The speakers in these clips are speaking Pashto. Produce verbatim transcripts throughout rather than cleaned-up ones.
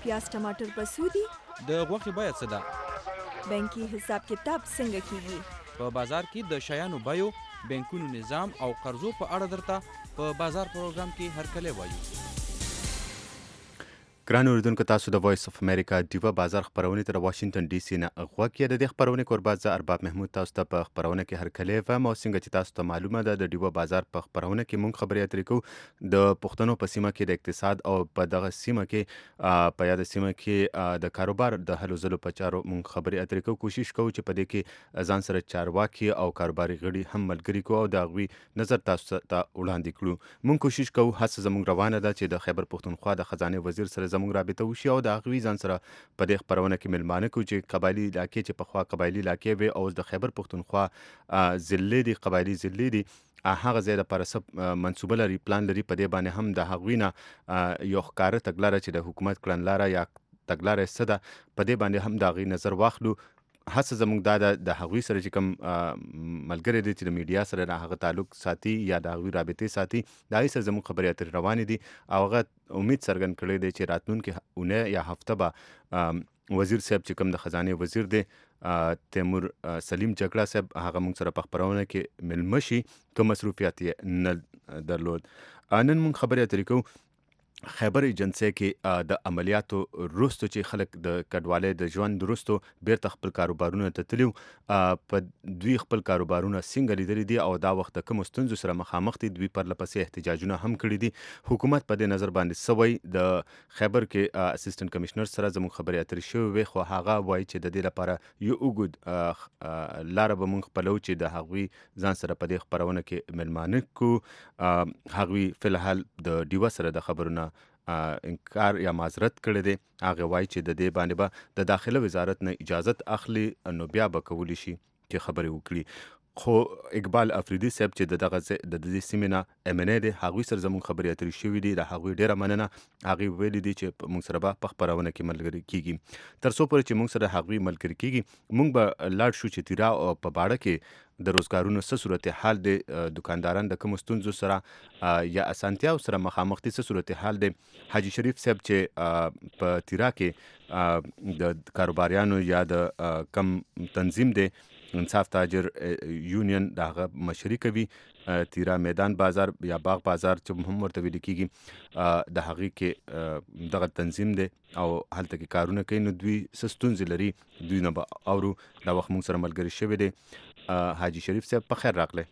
پیاز ټماټر په څو دي؟ د غوښې بیه څه ده؟ بانکي حساب کتاب څنګه کیږي؟ په بازار کې د شیانو بیو، بانکونو نظام او قرضو په اړه درته په بازار پروګرام کې هرکلی وایو. ګران اوریدونکو، تاسو د وایس اف امریکا ډیوا بازار خپرونې ته د واشنگټن ډي سي نه غوږ یې. د دې خپرونې کوربه زه ارباب محمود تاسو ته په خپرونه کې هرکلی وایم. او څنګه چې تاسو ته معلومه ده، د ډیوا بازار په خپرونه کې موږ خبرې اترې کوو د پښتنو په سیمه کې د اقتصاد او په دغه سیمه کې په یاد سیمه کې د کاروبار د هلو ځلو په چارو موږ خبرې اترې کوو. کوشش کوو چې په دې کې ځان سره چارواکي او کاروباري غړي هم ملګري کوو او د هغوی نظر تاسو ته وړاندې کړو. موږ کوشش کوو، هڅه زموږ روانه ده چې د خیبر پښتونخوا د خزانې وزیر سره زموږ رابطه وشي او د هغوی ځان سره په دې خپرونه کې ملمانه کړو چې قبایلي علاقې چې پخوا قبایلي علاقې وې او اوس د خیبر پښتونخوا ضلعې دي، قبایلي ضلعې دي، هغه ځای لپاره څه منصوبه لري، پلان لري. په دې باندې هم د هغوی نه یو ښکاره تګلاره چې د حکومت کړنلاره یا تګلاره څه ده، په دې باندې هم د هغوی نظر واخلو. هڅه زموږ دا ده د هغوی سره چې کوم ملګري دي چې د میډیا سره د هغه تعلق ساتي یا د هغوی رابطې ساتي، د هغوی سره زموږ خبرې اترې روانې دي او هغه امید څرګند کړی دی چې راتلونکې اونۍ یا هفته به وزیر صاحب چې کوم د خزانې وزیر دی تیمور سلیم جګړه صاحب، هغه موږ سره په خپرونه کې ملمه شي که مصروفیات یې نه درلود. نن موږ خبرې اترې کوو خیبر ایجنسۍ کې د عملیاتو وروسته چې خلک د کډوالۍ د ژوند وروسته بیرته خپل کاروبارونه ته تللي وو، په دوی خپل کاروبارونه څنګه لیدلي دي او دا وخت د کومو ستونزو سره مخامخ دي. دوی پرله پسې احتجاجونه هم کړي دي. حکومت په دې نظر باندې څه وایي؟ د خیبر کې اسسټنټ کمشنر سره زموږ خبرې اترې شوې وې، خو هغه وایي چې د دې لپاره یو اوږد لاره به موږ خپلو چې د هغوی ځان سره په دې خپرونه کې ملمانه کړو. هغوی فلحال د ډیوا سره د خبرونه انکار یا معذرت کړی دی. هغه وایي چې د دې باندې به د داخله وزارت نه اجازت اخلي، نو بیا به کولی شي چې خبرې وکړي. خو اقبال افریدي صاحب چې د دغه د دې سیمې نه ایم ان ای دی، هغوی سره زموږ خبرې اترې شوي دي. د هغوی ډېره مننه. هغوی ویلي دي چې موږ سره به په خپرونه کې ملګري کېږي. تر څو پورې چې موږ سره هغوی ملګري کېږي، موږ به لاړ شو چې تیرا او په باړه کې د روزګارونو څه صورتحال دی، دکانداران د کومو ستونزو سره یا اسانتیاو سره مخامخ دي، څه صورتحال دی. حاجي شریف صاحب چې په تیرا کې د کاروباریانو یا د کم تنظیم دی انصاف تاجر یونین د هغه مشري کوي، تیرا میدان بازار یا باغ بازار چې هم ورته ویل کېږي، د هغې کې دغه تنظیم دی او هلته کې کارونه کوي. نو دوی څه ستونزې لري، دوی نه به اورو. دا وخت موږ سره ملګري شوی دی. حاجي شریف صاحب په خیر راغلی.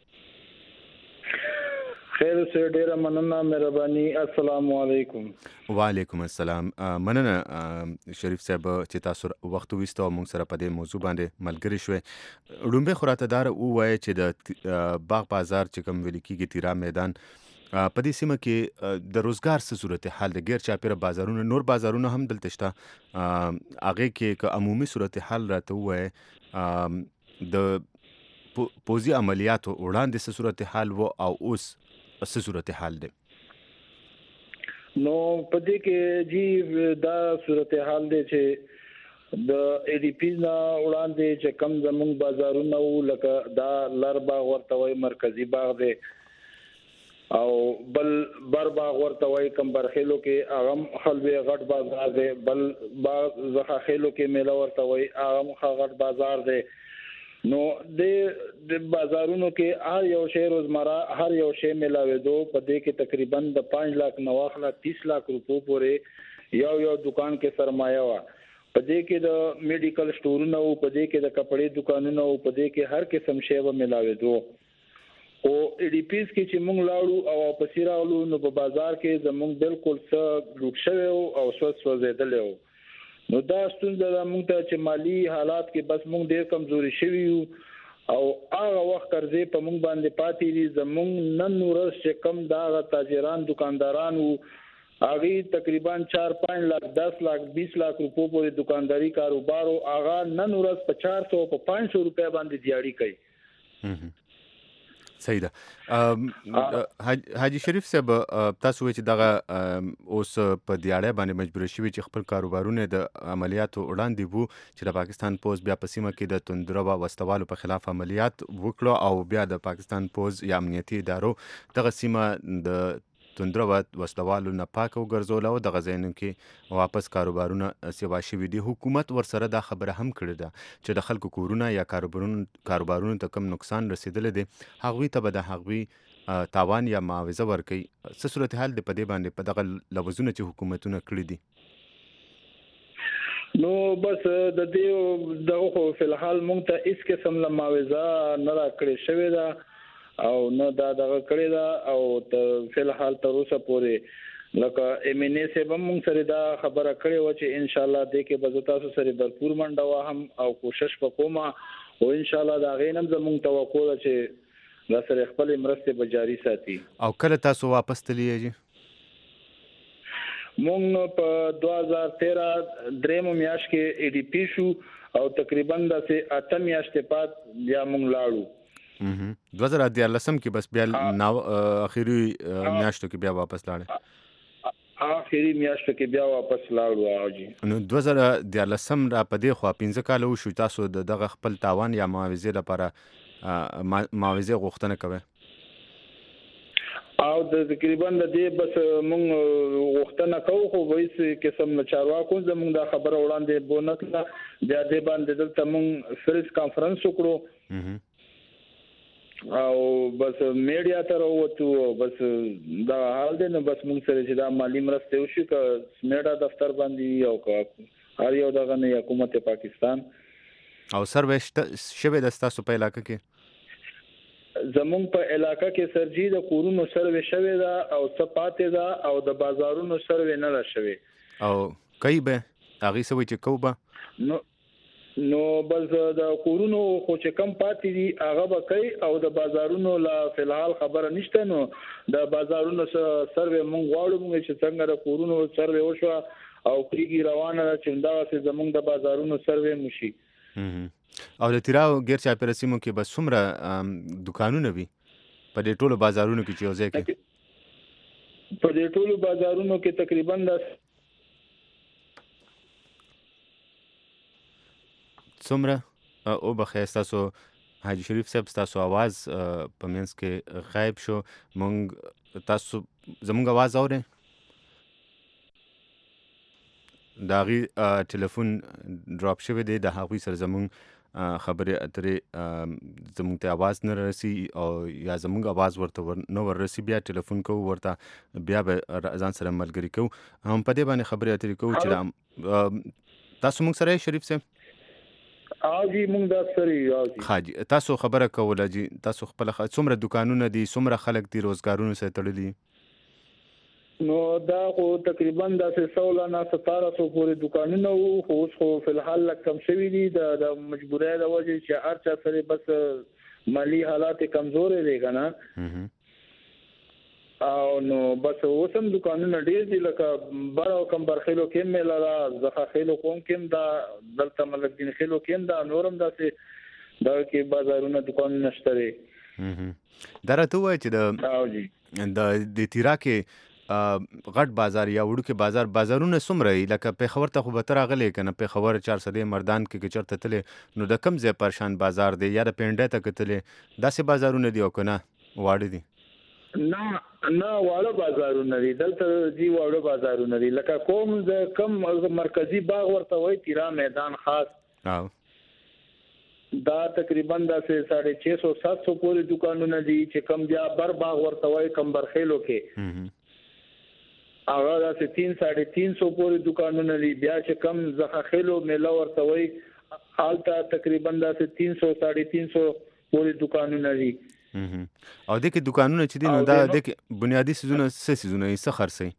خیر اوسئ، ډیره مننه، مهرباني. السلام علیکم. وعلیکم السلام. مننه شریف صاحب چې تاسو وخت وویسته او موږ سره په دې موضوع باندې ملګري شوئ. لومبۍ خو راته دا ووایه چې د باغ بازار چې کوم ویل کېږي تیرا میدان، په دې سیمه کې د روزګار څه صورتحال دی؟ غیر چاپیره بازارونه، نور بازارونه هم دلته شته، هغې کې که عمومي صورتحال راته ووایه د پوځي عملیاتو وړاندې څه صورتحال و او اوس څه صورتحال دی؟ نو په دې کې جی دا صورتحال دی چې د ای ډي پی نه وړاندې چې کم زموږ بازارونه وو، لکه دا لر باغ ورته وایي، مرکزي باغ دی، او بل بر باغ ورته وایي کمبرخیلو کې، هغه خلوي غټ بازار دی. بل باغ زخاخیلو کې میله ورته وایي، هغه غټ بازار دی. نو د بازارونو کې هر یو شی روزمره هر یو شی ملاوېدو. په دې کې تقریبا د پانچ لاک نه واخله تیس لاک روپو پورې یو یو دکان کې سرمایه وه. په دې کې د میډیکل سٹورونه وو، په دې کې د کپړې دکانونه وو، په دې کې هر قسم شی به ملاوېدو. او ای ډي پیز کې چې موږ لاړو او پسې راغلو، نو په بازار کې زموږ بالکل څه لوټ شوی او څه سوځېدلی و. نو دا ستونزه ده موږ ته چې مالی حالات کې بس موږ ډېر کمزوري شوي یو او هغه وخت قرضې په موږ باندې پاتې دي. زموږ نن ورځ چې کم دا هغه تاجران دکانداران وو، هغې تقریبا چار پانچ لاک دس لاک بیس لاک روپو پورې دکانداري کاروبار و. هغه نن ورځ په چار سو په پانچ سو روپۍ باندې دیاړي کوي. صحیح ده. حاجي شریف صاحب، تاسو وایئ چې دغه اوس په دیاړۍ باندې مجبور شوي چې خپل کاروبارونه د عملیاتو وړاندې وو چې د پاکستان پوځ بیا په سیمه کې د توندرو وسلوالو په خلاف عملیات وکړو او بیا د پاکستان پوځ یا امنیتي ادارو دغه سیمه د توندره وسلوالو نه پاک وګرځول او د غزینو کې واپس کاروبارونه سیوا شوي دي. حکومت ورسره دا خبره هم کړې ده چې د خلکو کورونه یا کاروبارونو کاروبارونو ته کم نقصان رسیدلی دی هغوی ته به د هغوی تاوان یا معاوضه ورکوي. څه صورتحال دی په دې باندې په دغه لوظونه چې حکومتونه کړي دي؟ نو بس د دې دغه خو فلحال مونږ ته هیڅ قسم له معاوضه نه راکړې شوې ده او نه دا دغه کړې ده او ته فلحال تر اوسه پورې لکه ایم ان ای سه هم مونږ سره دا خبره کړې و چې ان شاء الله دې کې به تاسو سره भरपूर منډه واهم او کوشش وکوم او ان شاء الله دا غینم زموږ توقع ده چې دا سره خپل مرسته به جاری ساتي. او کله تاسو واپس تللی مونږ په دوه هزار تیرہ دریم میاشت کې ای ډی پی شو او تقریبا د سه اته میاشتې پات بیا مونږ لاړو. دوه زره دیارلسم کې بس بیا نو اخیری میاشتو کې بیا واپس لاړل. اخیری میاشتو کې بیا واپس لاړو. او جی نو دوه زره دیارلسم را پدې خو پنځه کال وشو تاسو دغه خپل تاوان یا معاوضه لپاره معاوضه غوښتنه کوي او د تقریبا د دې بس مونږ غوښتنه کوو خو وایي قسم نه چارواکو زمونږ دا خبره وړاندې بونکله بیا دې باندې دلته مونږ فریز کانفرنس وکړو او بس میډیا ته راووتو بس دا حال دی نو بس مونږ سره چې دا مالی مرسته وشي که میډیا دفتر باندې او که هر یو دغه نه حکومت پاکستان او سروې شوه د تاسو په علاقه کې زمون په علاقه کې سرجی د کورونو سروې شوه دا او صفاتې دا او د بازارونو سروې نه را شوه او کای به هغه سوي چې کوبه نو نو بس د کورونو خو چې کم پاتې دي هغه به کوي او د بازارونو لا فلحال خبره نشته. نو د بازارونو سروې مونږ غواړو مونږ چې څنګه د کورونو سروې وشو او کیږي روانه چې دا چې زمونږ د بازارونو سروې مشي. او د تیراو غیر چاپیره سیمو کې بس څومره دکانونه وي په دې ټولو بازارونو کې چې یو ځای کې په دې ټولو بازارونو کې تقریبا د څومره او بخیر تاسو حاجی شریف صاحب تاسو आवाज په منځ کې غایب شو مونږ تاسو زمونږ आवाज اورئ داغي ټلیفون ډراپ شوی دی د هغوی سره زمونږ خبرې اترې زمونږ ته आवाज نه رسي او یا زمونږ आवाज ورته نه ورسي بیا ټلیفون کوو ورته بیا به ځان سره ملګری کوو هم په دې باندې خبرې اترې کوو چې تاسو موږ سره شریف صاحب اجي موږ دا سره خاجي تاسو خبره کوله جی تاسو خپل څومره دکانونه دي څومره خلک دي روزګارونو سره تړلي نو دا خو تقریبا د سوله نه ستاره سو پورې دکانونه وو خو اوس خو فلحال کم شوی دي د مجبورۍ د وجې چې هر چا سره بس مالی حالات کمزورې دي کنه او نو بس اوسم دکانونه ډیر دي لکه بار او کم برخلو کې مې لاره زخه خېلو کوم کې دا دلته ملک دین خېلو کې دا نورم داسې دا کې بازارونه دکان نشته دي درته وای چې د د د تیرا کې غټ بازار یا وړوکی بازار بازارونه څومره لکه پیښور ته خو به تر غلې کنه پیښور چار سده مردان کې چرته تلې نو د کم ځای پرشان بازار دی یا د پینډه ته کتلې داسې بازارونه دی او کنه واړه دي نه نه واړه بازارونه دي دلته دی واړه بازارونه دي لکه کوم د کم مرکزی باغ ورته وای تیرا میدان خاص او دا تقریبا د ساڑھے چھ سو سات سو پورې دکانونه دي چې کم بیا بر باغ ورته وای کم برخېلو کې هغه د تین ساڑھے تین سو پورې دکانونه دي بیا چې کم زخه خېلو میله ورته وای حالته تقریبا د تین سو ساڑھے تین سو پورې دکانونه دي او د کې دکانونه چې دي نو دا د بنیادی سيزونه څه سيزونه یې څه خرڅي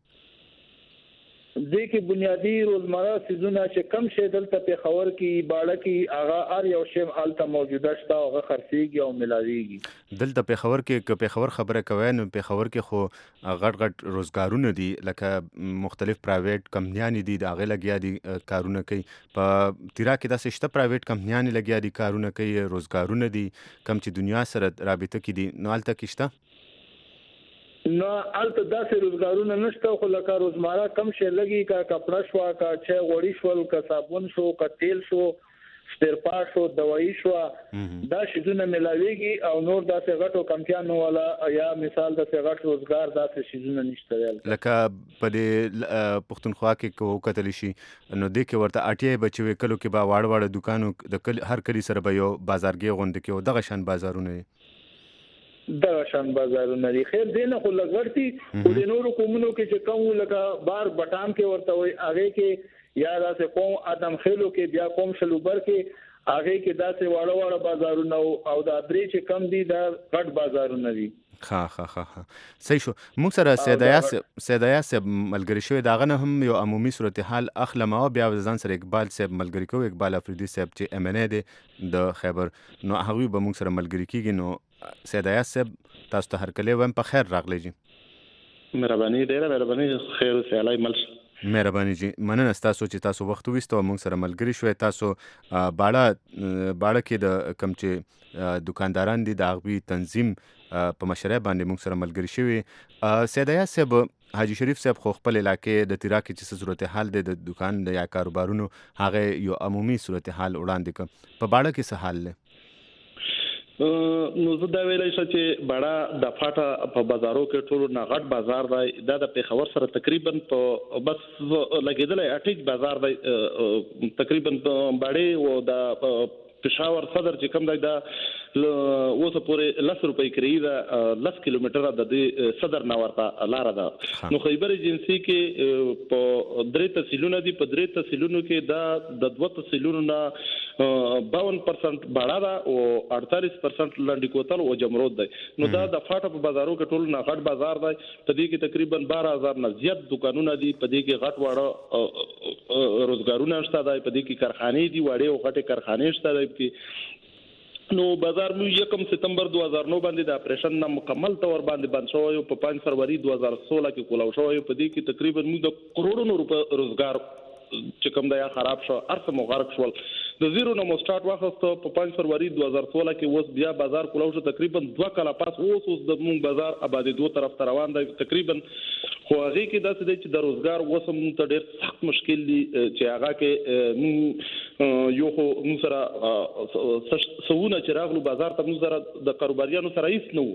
د کې بنیادی روزمره سيزونه چې کم شي دلته په خبر کې باړه کې هغه ار یو شی حالته موجوده شته هغه خرڅيږي او ملاويږي دلته په خبر کې په خبر خبره کوي نو په خبر کې خو غټ غټ روزګارونه دي لکه مختلف پرایویټ کمپنیان دي دا غي لګیا دي کارونه کوي په تیرا کې د سشته پرایویټ کمپنیان لګیا دي کارونه کوي روزګارونه دي کم چې دنیا سره رابطه کې دي نو الته کېشته نو الته داسې روزګارونه نشته خو لکه روزمره کم شي لګي کا کپڑا شو کا چه غوړی شو کا صابون شو کا تیل شو سپیر پارټ شو دوايي شو دا شیزونه ملاويږي او نور داسې غټو کمپیانو والا یا مثال داسې غټ روزګار داسې شیزونه نشته لکه په دې پښتونخوا کې کو کتل شي نو د کې ورته اټي بچوي کلو کې با واړ واړ دکانو د کل هر کلی سره به یو بازارګي غوند کې او دغه شان بازارونه دغه شان بازارونه دي خیر دینه خو لګورتي او د نورو قومونو کې چې کوم لکه بار بټام کې ورته وي هغه کې یا داسې قوم ادم خېلو کې بیا قوم شلوبر کې هغه کې داسې واړه واړه بازارونه او د درې چې کم دي دا غټ بازارونه دي ها ها ها صحیح شو موږ سره سیدایا سیدایا سب ملګری شوی داغه نه هم یو عمومي صورتحال اخلم او بیا ځان سره اقبال صاحب ملګری کو اقبال افریدي صاحب چې ام ان ا دی د خیبر نو هغه به موږ سره ملګری کیږي نو سیدایا صاحب تاسو ته هر کله ویم په خیر راغلی جی مهرباني ډیره مهرباني خیر او سلام مل مهرباني جی مننه تاسو چې تاسو وخت وستو موږ سره ملګری شوي تاسو باړه باړه کې د کم چې دکانداران دي د اغوی تنظیم په مشره باندې موږ سره ملګری شوي سیدایا صاحب حاجی شریف صاحب خو خپل علاقې د تیرا کې چې صورتحال دی د دکان د یا کاروبارونو هغه یو عمومي صورتحال وړاندې ک په باړه کې څه حال دی نو زه دا ویلای شم چې باړه د فاټه په بازارو کې ټول نه غټ بازار دی دا د پیښور سره تقریبا په بس لګیدل اټیک بازار دی تقریبا باړې او د پېښور صدر چې کوم دا اوسه پورې لس روپۍ کړی دا لس کیلومتره د دې صدر نه ورته لار ده نو خیبر ایجنسی کې په درې تحصیلونه دي په درې تحصیلونو کې دا د دوه تحصیلونو نه باون پرسنټ باړه ده او اړتالیس پرسنټ لاندې کوتل او جمرود دی نو دا د فاټه په بازارو کې ټول نه غټ بازار دی په دې کې تقریبا بارہ هزار نه زیات دکانونه دي په دې کې غټ واړه روزګارونه شته دی په دې کې کارخانې دي وړې او غټې کارخانې شته دی کې نو بازار مو یکم ستمبر دو هزار نو باندې د اپریشن نه مکمل تور باندې بند شو او په پنځه فروری دو هزار سولہ کې کولاو شو په دې کې تقریبا مو د کروڑونو روپے روزګار چې کوم دا یا خراب شو ارث مو غرق شول د زیرو نو سٹارټ واخستو په پنځه فروری دو هزار سولہ کې اوس بیا بازار کولاو شو تقریبا دوه کاله پاس اوس اوس د مون بازار آبادی دوه طرف ته روان دی تقریبا خو هغه کې داسې دی چې د روزګار وسم ته ډېر سخت مشکل دي چې هغه کې یو خو مو سره سونه چې راغلو بازار ته مو سره د کاروباریانو سره هیڅ نه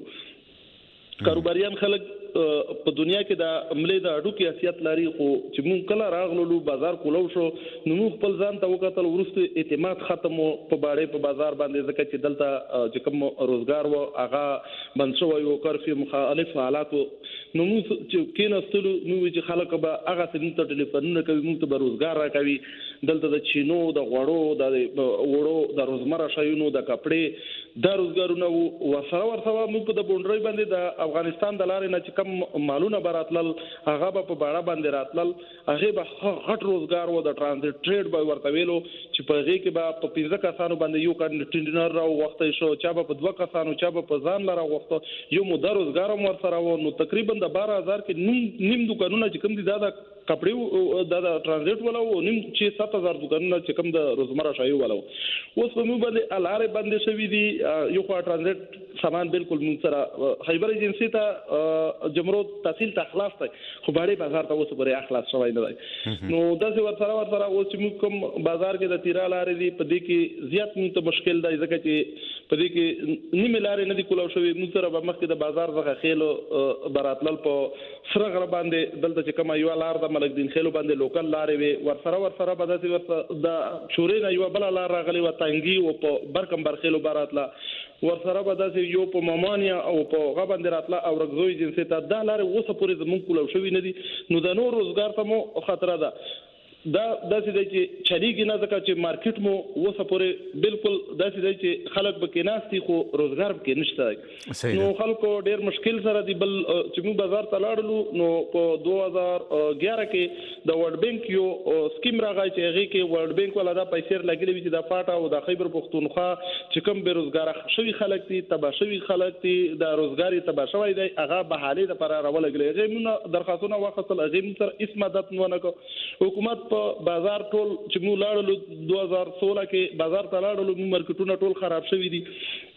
وو کاروباریان خلک په دنیا کې د عملې د اډو کې حیثیت لري خو چې مونږ کله راغلو بازار کولو شو نو موږ خپل ځان ته وکتل ورسته اعتماد ختم په باړې په بازار باندې ځکه چې دلته چې کوم روزګار و هغه بند شو یو کارفي مخالف حالات نو موږ چې کیناستلو نو چې خلک به هغه څنګه ته ټلیفونونه کوي موږ ته روزګار راکوي دلته د چینو د غوړو د وړو د روزمره شایونو د کپړې د روزګارونو وسره ورسره موږ په د بونډري باندې د افغانستان د لارې نه چې کم مالونه براتل هغه په باړه باندې راتلل هغه به غټ روزګار و د ترانزیت ټریډ به ورته ویلو چې په هغه کې به په پنځه کسانو باندې یو کنټینر راو وخت شو چا به په دوه کسانو چا به په ځان لاره وخت یو مو د روزګار مور سره و نو تقریبا د بارہ هزار کې نیم دکانونه چې کوم دي دا د کپړې د ترانزیت ولا و نیم چې سات هزار دکانونه چې کوم د روزمره شایو ولا اوس په مو باندې الاره باندې شوی دي یو خو ترانزیت سامان بالکل مون سره خیبر ایجنسی ته جمرود تحصیل ته خلاص دی خو باندې بازار ته اوس پرې اخلاص شوی نه دی نو داسې ورسره ورسره اوس چې کوم بازار کې د تیرا لارې دی په دې کې زیات مون ته مشکل دی ځکه چې په دې کې نیمه لارې نه دی کولاو شوی مون سره به مخکې د بازار څخه خېلو براتلل په سره غره باندې دلته چې کوم یو لار د ملک دین خېلو باندې لوکل لارې وي ورسره ورسره به داسې ورسره د چورې نه یو بل لار راغلی و تنګي او په برکم برخېلو براتله ورسره به داسې یو په مامانیا او په غا باندې راتله او رغزوی جنسي ته دا لارې اوسه پورې زمونږ کولاو شوی نه دي نو د نور روزګار ته مو خطر ده دا داسې دی چې چلیږي نه ځکه چې مارکیټ مو اوسه پورې بالکل داسې دی چې خلک به کېناستي خو روزګار به کې نشته نو خلکو ډېر مشکل سره دی بل چې موږ بازار ته لاړلو نو په دو هزار ګیاره کې د ورلډ بانک یو سکیم راغی چې هغې کې ورلډ بانک والا دا پیسې لګېدلې وي چې د فاټا او د خیبر پښتونخوا چې کوم بېروزګاره شوي خلک دي تباه شوي خلک دي د روزګار یې تباه شوی دی هغه بحالې دپاره راولګلې هغې مونږ درخواستونه واخیستل هغې مونږ سره هېڅ مدد ونه کړ حکومت په بازار ټول چې موږ لاړلو دو هزار سولہ کې بازار ته لاړلو موږ مارکیټونه ټول خراب شوي دي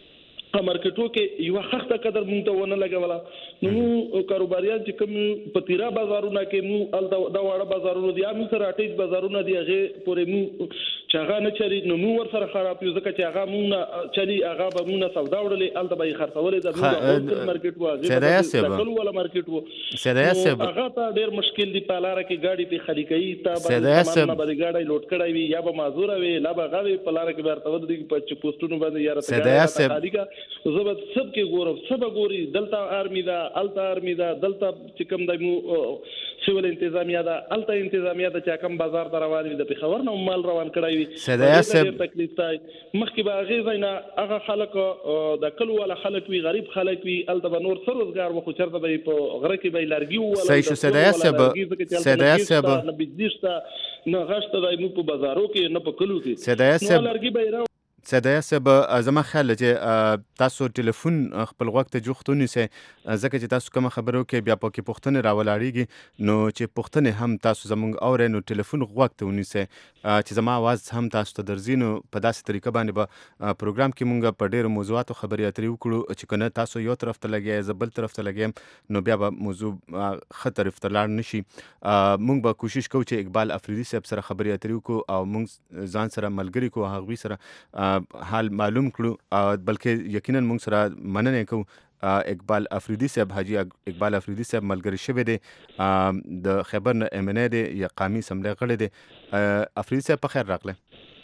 په مارکیټو کې یو خخته قدر مونږ ته ونه لګوله نو مو کاروباریان چې کوم په تیرا بازارونه کې مو ال دا واړه بازارونه دي موږ سره اټیچ بازارونه دي هغه پورې مو چې هغه نه چری نو موږ ور سره خراب یو ځکه چې هغه مونږ چری هغه به مونږ سودا وړلې الته به خرڅولې د موږ مارکیټ وو هغه ټول ولا مارکیټ وو سیدایا صاحب هغه ته ډیر مشکل دی په لار کې گاډي په خالي کوي ته به سامان باندې گاډي لوټ کړای وي یا به معذور وي لا به غوي په لار کې ورته ودی په چې پوسټونو باندې یاره ته خالي کا زبر سب کې ګورم سب ګوري دلته آرمي دا الته آرمي دا دلته چې کوم د سیول انتظامیه دا الته انتظامیه دا چې کوم بازار دروازه د پیښور نو مال روان کړای سیدایا صاحب تکلیف تای مخکې به هغه زینا هغه خلک د کلو ولا خلک وی غریب خلک وی الته به نور سر روزګار وخو چرته به په غره کې به لارګي ولا صحیح شو سیدایا صاحب سیدایا صاحب نه بزنس نه غشته د مو په بازارو کې نه په کلو کې سیدایا صاحب لارګي به سیدایا صاحب زما خیال چې تاسو ټلیفون خپل وخت جوختونی سه ځکه چې تاسو کوم خبرو کې بیا پکې پښتنه راولاړیږي نو چې پښتنه هم تاسو زمونږ اورې نو ټلیفون وخت ونی سه چې زما आवाज هم تاسو ته درځینو په داسې طریقه باندې به پروګرام کې مونږ په ډېر موضوعاتو خبرې اترې وکړو چې کنه تاسو یو طرف ته لګي زبل طرف ته لګي نو بیا به موضوع خطر افتلاړ نشي مونږ به کوشش کوو چې اقبال افریدي صاحب سره خبرې اترې وکړو او مونږ ځان سره ملګری کو هغوی سره حال معلوم کړو بلکې یقینا موږ سره مننه کوو اقبال افریدي صاحب حاجی اقبال افریدي صاحب ملګری شوی دی د خیبر نه ام ان ای دی یا قومي اسمبلی غړی دی افریدي صاحب په خیر راغله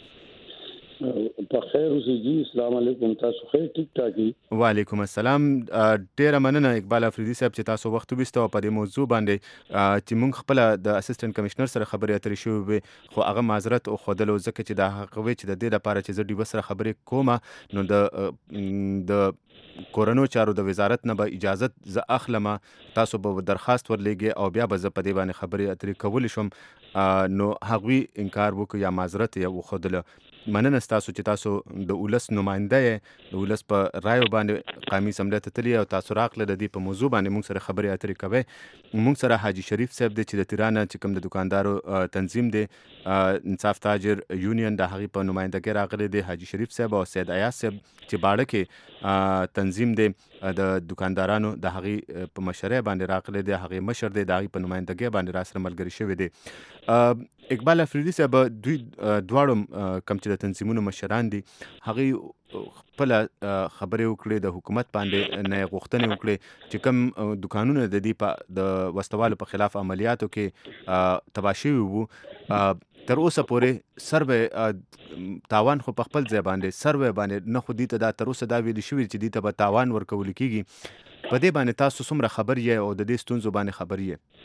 په خیر اوسئ جی السلام علیکم تاسو خیر ټیک ټاک دي وعلیکم السلام ډیره مننه اقبال افریدي صاحب چې تاسو وخت وبستو په دې موضوع باندې چې موږ خپل د اسسټنټ کمشنر سره خبرې اترې شوې خو هغه معذرت او خودلو ځکه چې دا هغه وی چې د دې لپاره چې زه ډیو سره خبرې کوم نو د د کورونو چارو د وزارت نه به اجازه ز اخلم تاسو به درخواست ورلېږي او بیا به زه په دې باندې خبرې اترې کول شم نو هغوی انکار وکړ یا معذرت یې وخودله مننه تاسو چې تاسو د ولس نماینده یې د ولس په رایو باندې قومي اسمبلی ته تللی او تاسو راغله د دې په موضوع باندې موږ سره خبرې اترې کوي موږ سره حاجی شریف صاحب دی چې د تیرانه چې کوم د دکاندارو تنظیم دی انصاف تاجر یونین د هغې په نمایندګۍ راغلی دی حاجی شریف صاحب او سید ایاز صاحب چې باړه کې تنظیم دی د دکاندارانو د هغې په مشرۍ باندې راغلی دی هغې مشر دی د هغې په نمایندګۍ باندې راسره ملګري شوی دی اقبال افریدي صاحب دوی دواړو کوم چې د تنظیمونو مشران دي هغې خپل خبرې وکړې د حکومت باندې نه غوښتنې وکړې چې کوم دکانونه د دې په د وسوالو په خلاف عملیاتو کې تباه شوي وو تر اوسه پورې سروې تاوان خو په خپل ځای باندې سروې باندې نه خو دې ته دا تر اوسه دا ویلي شوي چې دې ته به تاوان ورکول کېږي په دې باندې تاسو څومره خبر یې او د دې ستونزو باندې خبر یې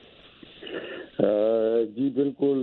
جی بالکل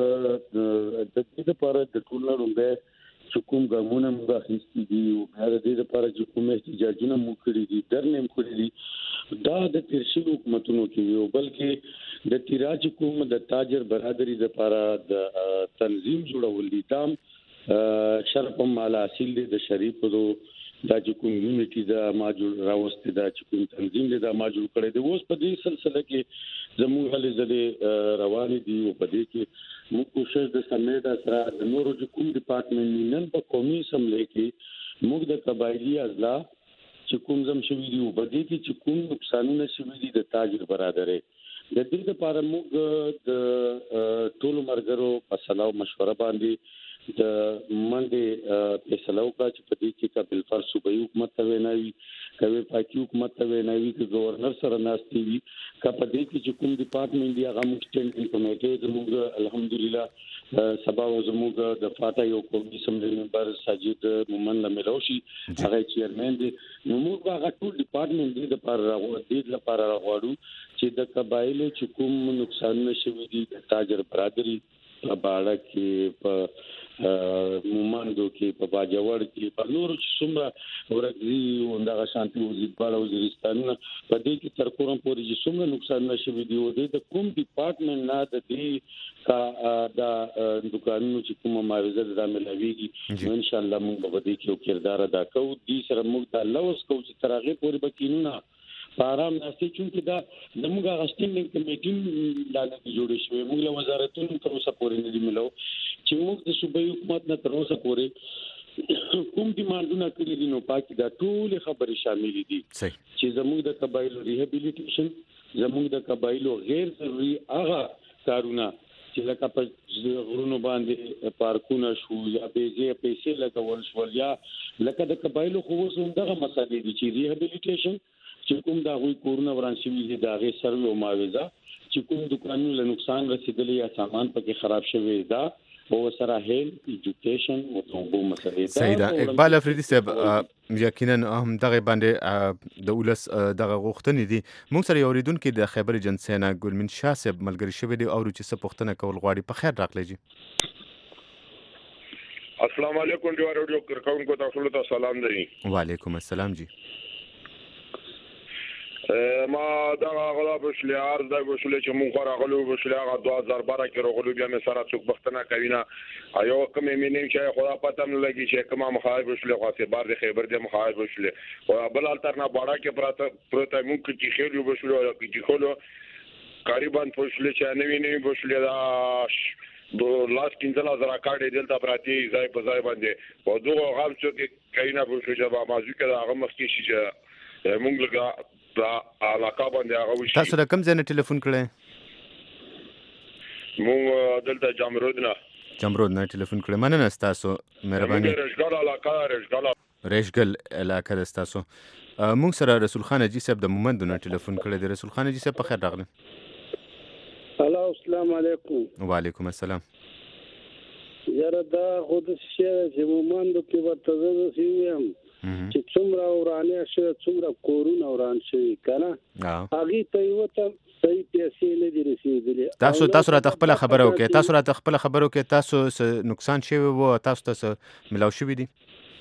د دې لپاره د ټول نه رومبه چې کوم ګامونه موږ اخیستي دي او بیا د دې لپاره چې کوم احتجاجونه موږ کړي دي درنه موږ کړي دي دا د تیرشي حکومتونو کې یو بلکې د تیراج کوم د تاجر برادری لپاره د تنظیم جوړول دي تام شرف مال حاصل دي د شریف دو دا چې کوم یونټي دا ما جوړ راوستي دا چې کوم تنظیم دي دا ما جوړ کړی دی اوس په دې سلسله کې زموږ هلي ځلې روان دي او په دې کې موږ کوشش د سمیدا سره د نورو چې کوم ډپارټمنټ نن په قومي اسمبلی کې موږ د قبایلی اضلاع چې کوم زم شوي دي او په دې کې چې کوم نقصانونه شوي دي د تاجر برادرې د دې لپاره موږ د ټولو مرګرو په سلام مشوره باندې د منډه فیصله وکړه چې په دې کې کابل فر صوبایي حکومت ته ویناوي کوي پاکي حکومت ته ویناوي چې گورنر سره ناشتي وي کا په دې کې چې کوم ډپارټمنټ دی هغه مستند کمیټه زموږ الحمدلله سبا زموږ د فاټا یو قومي اسمبلی ممبر ساجد مومن لملوشي هغه چیرمن دی نو موږ هغه ټول ډپارټمنټ دی د پر راغو دې لپاره راغواړو چې د قبایلو چې کوم نقصان نشوي دي د تاجر برادری په باړه کې په مومندو کې په باجوړ کې په نور څومره ورګي او دغه شانتي وزیر بالا وزیرستان په دې کې تر کوم پورې چې څومره نقصان نشوي دی او د کوم ډپارټمنټ نه د دې کا دا دکانونو چې کومه معاوضه د ملويږي ان شاء الله موږ به دې کې یو کردار ادا کوو دې سره موږ د لوس کوو چې ترغه پورې بکینونه پارام ناشې چې دا زموږه غشتنګ کمیټې لاله جوړې شوې موږ له وزارتونو تر اوسه پورې نه دی ملو چې موږ د صوبایي حکومت نه تر اوسه پورې کوم ډیمانډونه کړی دي نو پاکي دا ټول خبرې شامل دي چې زموږ د قبایلو ریهابیلیټیشن زموږ د قبایلو غیر ضروري هغه کارونه چې لکه په غرونو باندې پارکونه شو یا بیځه پیسې لګول شو یا لکه د قبایلو خو اوس دغه مسالې دي چې ریهابیلیټیشن چې کوم دا غوي کورونه وران شوي دي دا غي سروي او معاوضه چې کوم دکانونو له نقصان رسیدلی یا سامان پکې خراب شوی دا او سره هیل ایجوکیشن او توبو مسلې دا سیدا اقبال افریدي صاحب یقینا هم دغه باندې د ولس دغه غوښتنې دي موږ سره یو اوریدونکو د خیبر ایجنسی نه ګلمن شاه صاحب ملګری شوی دی او چې څه پوښتنه کول غواړي په خیر راغلی جی السلام علیکم جو رادیو کرکونکو تاسو ته سلام دی وعلیکم السلام جی ما دا غلا بشلی عرض دا بشلی چې مونږ راغلو بشلی هغه دوه هزار بارہ کې راغلو بیا مې سره څوک بختنه کوي نه ایو کوم مې نه چې خدا پته نه لګي چې کومه مخالف بشلی خاصه بار د خیبر د مخالف بشلی او بل الټرنا باړه کې پراته پروته مونږ کې خېلو بشلی او کې خلو قریبا بشلی چې نه ویني بشلی دا دو لاس پنځه هزار کارت دلته پراتی ځای په ځای باندې او دوه غام چې کینا بشلی چې ما مازو کې هغه مخکې شي چې مونږ لګا دا علاقه باندې هغه وشي تاسو د کوم ځای نه ټلیفون کړی مونږ دلته جامرود نه جامرود نه ټلیفون کړی مننه تاسو مهرباني رشګل علاقه رشګل رشګل علاقه د تاسو مونږ سره رسول خان اجي صاحب د مومند نه ټلیفون کړی دی رسول خان اجي صاحب په خیر راغلی الو السلام علیکم وعلیکم السلام یاره دا خود شي چې مومند کې ورته زه سیم چې څومره ورانه شي څومره کورونه وران شي کنه هغه ته یو ته صحیح پیسې نه دي رسیدلې تاسو تاسو را خپل خبرو کې تاسو را خپل خبرو کې تاسو نقصان شوی وو تاسو ته ملاو شوی دي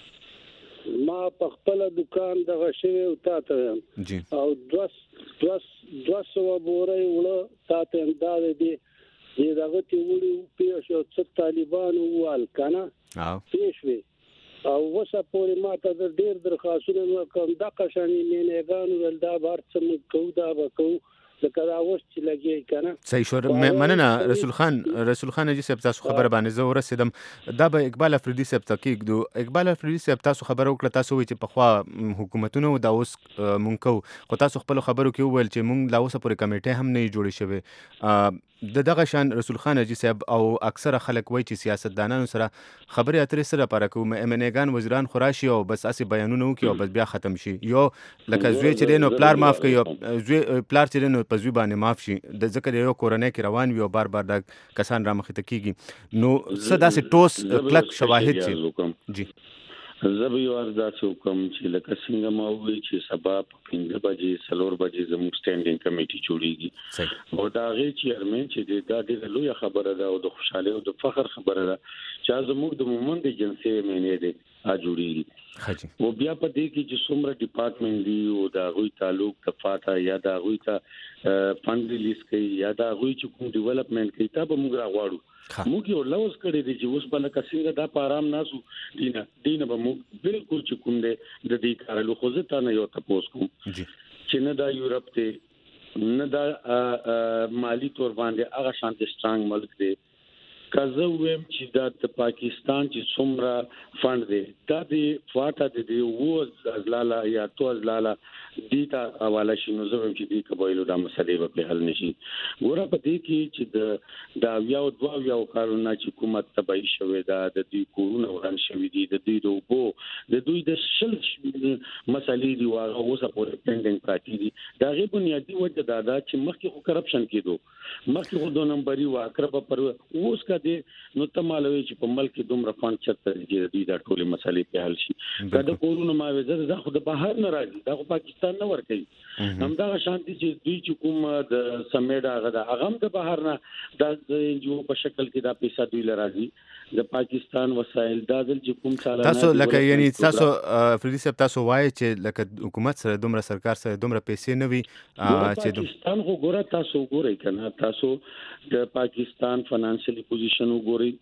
ما په خپل دکان دغه شوی او تاسو جی او دوس دوس دوس و بورې وړه تاسو انداز دي دغه تی وړي په شو څه طالبان وال کنه او پیښوي او وسه پورې ماته د ډیر درخواستونه کوم د قشانی مینهګانو ول دا بار څه کو دا وکاو لکه دا اوس چې لګي کنه صحیح شو مننه رسول خان رسول خان جی صاحب تاسو خبر باندې زه ورسېدم دا به اقبال افریدي صاحب تحقیق دو اقبال افریدي صاحب تاسو خبر وکړه تاسو وی چې په خوا حکومتونو دا اوس مونږ کو خو تاسو خپل خبرو کې ویل چې مونږ لا اوسه پورې کمیټه هم نه جوړې شوی د دغه شان رسول خان اجي صاحب او اکثره خلک وایي چې سیاستدانانو سره خبرې اترې سره لپاره کوم امنیګان وزیران خوراشي او بس اسی بیانونه وکي او بس بیا ختم شي یو لکه زوی چې دینو پلار معاف کوي زوی پلار چې دینو په زوی باندې معاف شي د ذکر یو کورنۍ کې روان وي او بار بار د کسان را مخې ته کیږي نو صدا سي ټوس کلک شواهد چې جی زه یو ارزا حکم چې لکه څنګه ما وی چې سبا په پنځه بجې څلور بجې زموږ سټینډینګ کمیټي جوړیږي او دا غي چیرمن چې دا ډېر لوی خبره ده او د خوشاله او د فخر خبره ده چې زموږ د مومند ایجنسی مینې ده ا جوړیږي خاجي او بیا په دې کې چې څومره ډپارټمنټ دی او دا غوي تعلق د فاټا یا دا غوي ته فند ریلیز کوي یا دا غوي چې کوم ډیولپمنٹ کوي تا به موږ راغواړو موږ یو لوز کړی دی چې اوس بل کسینګه دا پارام ناسو دینه دینه به موږ بالکل چې کوم دی د دې کارلو خو زه تا نه یو تاسو کوم چې نه دا یورپ ته نه دا مالی تور باندې هغه شانت سترانګ ملک دی کزه ویم چې دا د پاکستان چې څومره فند دی دا د فاټا دی وو ازلاله یا تو ازلاله دیتا حواله شي نو زه چې دی قبایلو د مسلې په حل نشي ګوره په دې کې چې د دا یو دوه یو کارونه چې حکومت تبعی شوی دا د دې کورونه وران شوی دي د دې دوبو د دوی د شل مسلې دی واغه اوسه پورې پینډینګ پاتې دي دا غي بنیادی وجه دا دا چې مخکې خو کرپشن کېدو مخکې خو دوه نمبري واکرب پر اوس کا دي نو تمالوي چې په ملک دومره فند چرته دي د دې د ټولې مسلې په حل شي دا د کورونه ماوزه دا خو د بهر نه راځي دا خو پاکستان نه ور کوي همدا شانتي چې دوی چې کوم د سمیډا غدا اغم د بهر نه د انجو په شکل کې دا پیسې دوی لراځي د پاکستان وسایل دا دل چې کوم سالانه تاسو لکه یعنی تاسو فریدي صاحب تاسو وایي چې لکه حکومت سره دومره سرکار سره دومره پیسې نه وي چې پاکستان خو ګوره تاسو ګورئ کنه تاسو د پاکستان فینانشلی پوزیشن وګورئ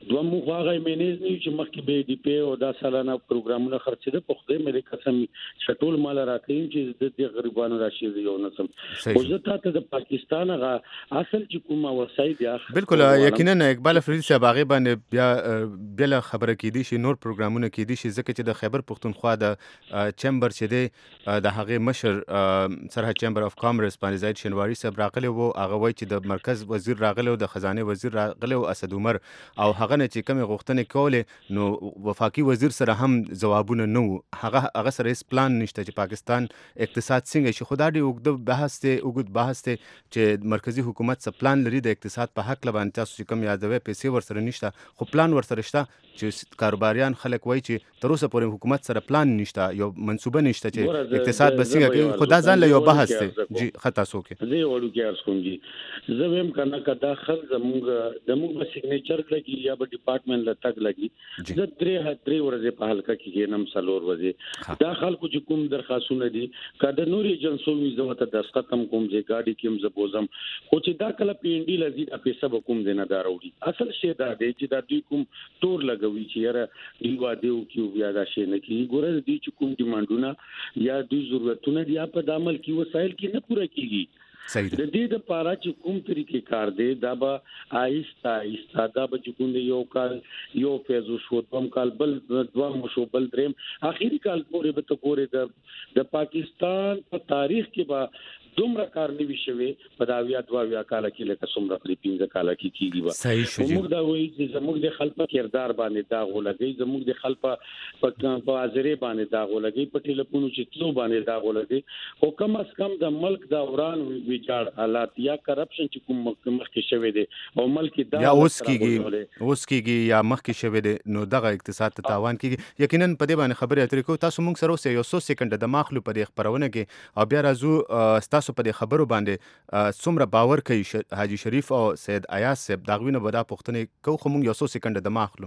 دوه مو هغه مینیز نه چې مخکې به دی پی او دا سالانه پروګرامونه خرڅېده په خدای مې قسم شټول مال راکړم چې د دې غریبانو راشي یو نسم او زه ته د پاکستان غا اصل چې کومه وسایل دی بالکل یقینا اقبال افریدي صاحب هغه باندې بیا بل خبره کیدی شي نور پروګرامونه کیدی شي ځکه چې د خیبر پختونخوا د چمبر چې دی د هغه مشر سرحد چمبر اف کامرس باندې زید شنواری صاحب راغلی وو هغه وایي چې د مرکز وزیر راغلی او د خزانه وزیر راغلی او اسد عمر او هغه نه چې کوم غوښتنې کولې نو وفاقي وزیر سره هم جوابونه نه وو هغه هغه سره هیڅ پلان نشته چې پاکستان اقتصاد څنګه شي خو دا ډېر اوږده بحث دی اوږد بحث دی چې مرکزی حکومت څه پلان لري د اقتصاد په حق لبان تاسو چې کوم یادوي پیسې ورسره نشته خو پلان ورسره شته چې کاروباریان خلک وایي چې تر اوسه پورې حکومت سره پلان نشته یو منصوبه نشته چې اقتصاد به څنګه کوي خو دا ځان له یو بحث دی جی خطا سوکه زه وړو کې ارز کوم جی زه ویم کنه کدا خل زموږ دموږ به سیګنیچر لګي یا به ډپارټمنټ لټک لګي زه درې درې ورځې په حلقه کې نم سلور ورځې دا خلکو چې کوم درخواستونه دي کدا نور ایجنسو وي زه ته د ختم کوم چې ګاډي کې م زبوزم خو چې دا کله پی ان ډي لذي د پیسې به کوم دینه داروړي اصل شی دا دی چې دا دوی کوم تور لګوي چې یاره دی واده او کیو بیا دا شی نه کی ګوره دي چې کوم ډیمانډونه یا دوی ضرورتونه دي په د عمل کې وسایل کې نه پوره کیږي صحیح د دې د پاره چې کوم طریقې کار دی دا به آیستا آیستا دا به چې کوم یو کال یو فیزو شو دوم کال بل دوم شو بل دریم اخیری کال پورې به ته پورې د د پاکستان په تاریخ کې به دومره کار نیوي شوی په دا ویا دوا ویا کال کې لکه څومره پرې پینځه کال کې کیږي به صحیح شو موږ دا وایي چې زموږ د خلک کردار باندې دا غولګي زموږ د خلک په په ازری باندې دا غولګي په ټلیفون چې تلو باندې دا غولګي او کم از کم د ملک دا وران ویچاړ حالات یا کرپشن چې کوم مخکې شوی دی او ملک دا یا اوس کیږي اوس کیږي یا مخکې شوی دی نو دغه اقتصاد ته تاوان کیږي یقینا په دې باندې خبرې اترې کوو تاسو موږ سره اوس یو څو سکند د ماخلو په دې خبرونه کې او بیا راځو تاسو په دې خبرو باندې څومره باور کوي حاجی شریف او سید ایاز صاحب دا غوینه به دا پوښتنې کوو خو موږ یو څو سکند د ماخلو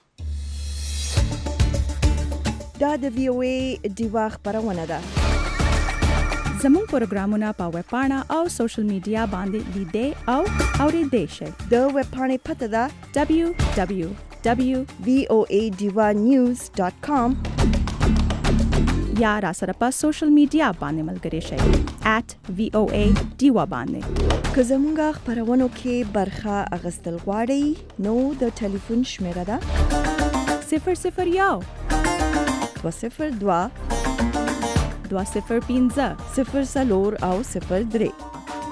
دا د وی او ای ډیوا خبرونه ده زموږ پروګرامونه په ویب پاڼه او سوشل میډیا باندې لیدئ او اورېدئ شئ د ویب پاڼې پته ده دبلیو دبلیو دبلیو وی او ای ډیوا نیوز ډاٹ کام یا را سره په سوشل میډیا باندې ملګری شئ ایٹ وی او ای ډیوا باندې که زموږ خبرونو کې برخه اخیستل غواړئ نو د ټلیفون شمیره ده صفر صفر یو دوه صفر دوه دوه صفر پنځه صفر څلور او صفر درې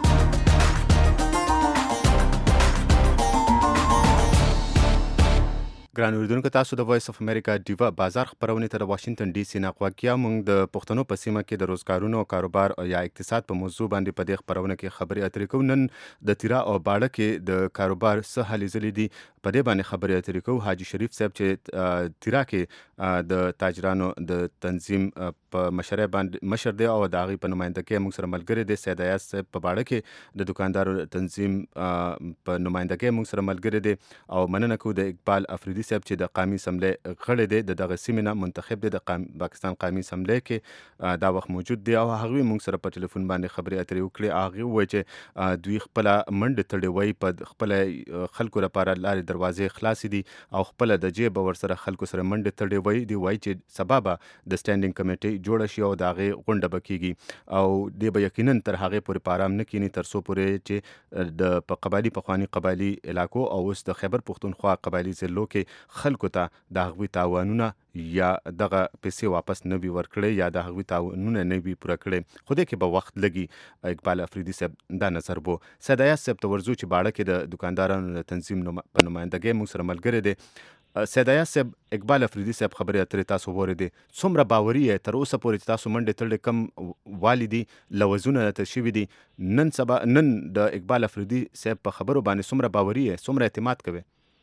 ګران اوریدونکو تاسو د وایس اف امریکا ډیوا بازار خبرونه ته د واشنگټن ډي سي نه غواکیا موږ د پښتنو په سیمه کې د روزګارونو او کاروبار یا اقتصاد په موضوع باندې په دې خبرونه کې خبرې اترې کوو نن د تیرا او باړه کې د کاروبار څه حالې زلي دي په دې باندې خبرې اترې کوو حاجی شریف صاحب چې تیرا کې د تاجرانو د تنظیم په مشره باندې مشر دی او د هغې په نمایندګۍ موږ سره ملګری دی سید ایاز صاحب په باړه کې د دکاندارو تنظیم په نمایندګۍ موږ سره ملګری دی او مننه کوو د اقبال افریدي صاحب چې د قومي اسمبلی غړی دی د دغه سیمې نه منتخب دی د پاکستان قومي اسمبلی کې دا وخت موجود دی او هغوی موږ سره په ټلیفون باندې خبرې اترې وکړې هغې وویل چې دوی خپله منډې تړې وایي په خپله خلکو لپاره لارې دروازې خلاصې دي او خپله د جیب ورسره خلکو سره منډې تړې وایي دی وایي چې سبا به د سټینډینګ کمیټې جوړه شي او د هغې غونډه به کیږي او دی به یقینا تر هغې پورې په ارام نه کینی تر څو پورې چې د په قبایلي پخواني قبایلي علاقو او اوس د خیبر پښتونخوا قبایلي ضلعو کې خلکو ته د هغوی تاوانونه یا دغه پیسې واپس نه وي ورکړی یا د هغوی تاوانونه نه وي پوره کړی خو دې کې به وخت لګي اقبال افریدي صاحب دا نظر بو سید ایاز صاحب ته ورځو چې باړه کې د دکاندارانو د تنظیم په نمایندګۍ موږ سره ملګری دی سید ایاز صاحب اقبال افریدي صاحب خبرې اترې تاسو واورېدې څومره باوري یې تر اوسه پورې چې تاسو منډې تړلې کم والي دي لوزونه راته شوي دي نن سبا نن د اقبال افریدي صاحب په خبرو باندې څومره باوري یې څومره اعتماد کوي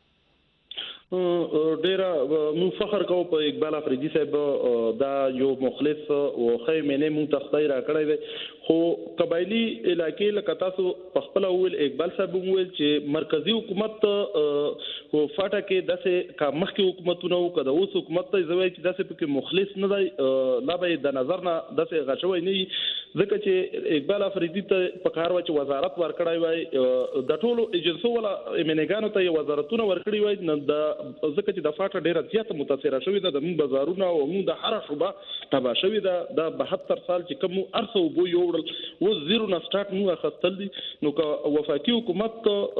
ډیره مو فخر کوو په اقبال افریدي صاحب دا یو مخلص او خې مینه مو تختی را کړی دی خو قبایلی علاقې لکه تاسو په خپل اول اقبال صاحب وویل چې مرکزی حکومت او فاټه کې داسې کا مخکې حکومتونه او کده اوس حکومت ته زوی چې داسې پکې مخلص نه دی لا به د نظر نه داسې غشوي نه ځکه چې اقبال افریدي ته په کار و چې وزارت ورکړای وای د ټولو ایجنسو ولا ایمنګانو ته وزارتونه ورکړي وای نو د ځکه چې د فاټه ډیره زیاته متاثره شوې ده د بازارونو او موږ د هر شوبه تبا شوې ده د بهتر سال چې کوم ارسو بو یوړل و زیرو نه سٹارټ نو اخستل دي نو که وفاقي حکومت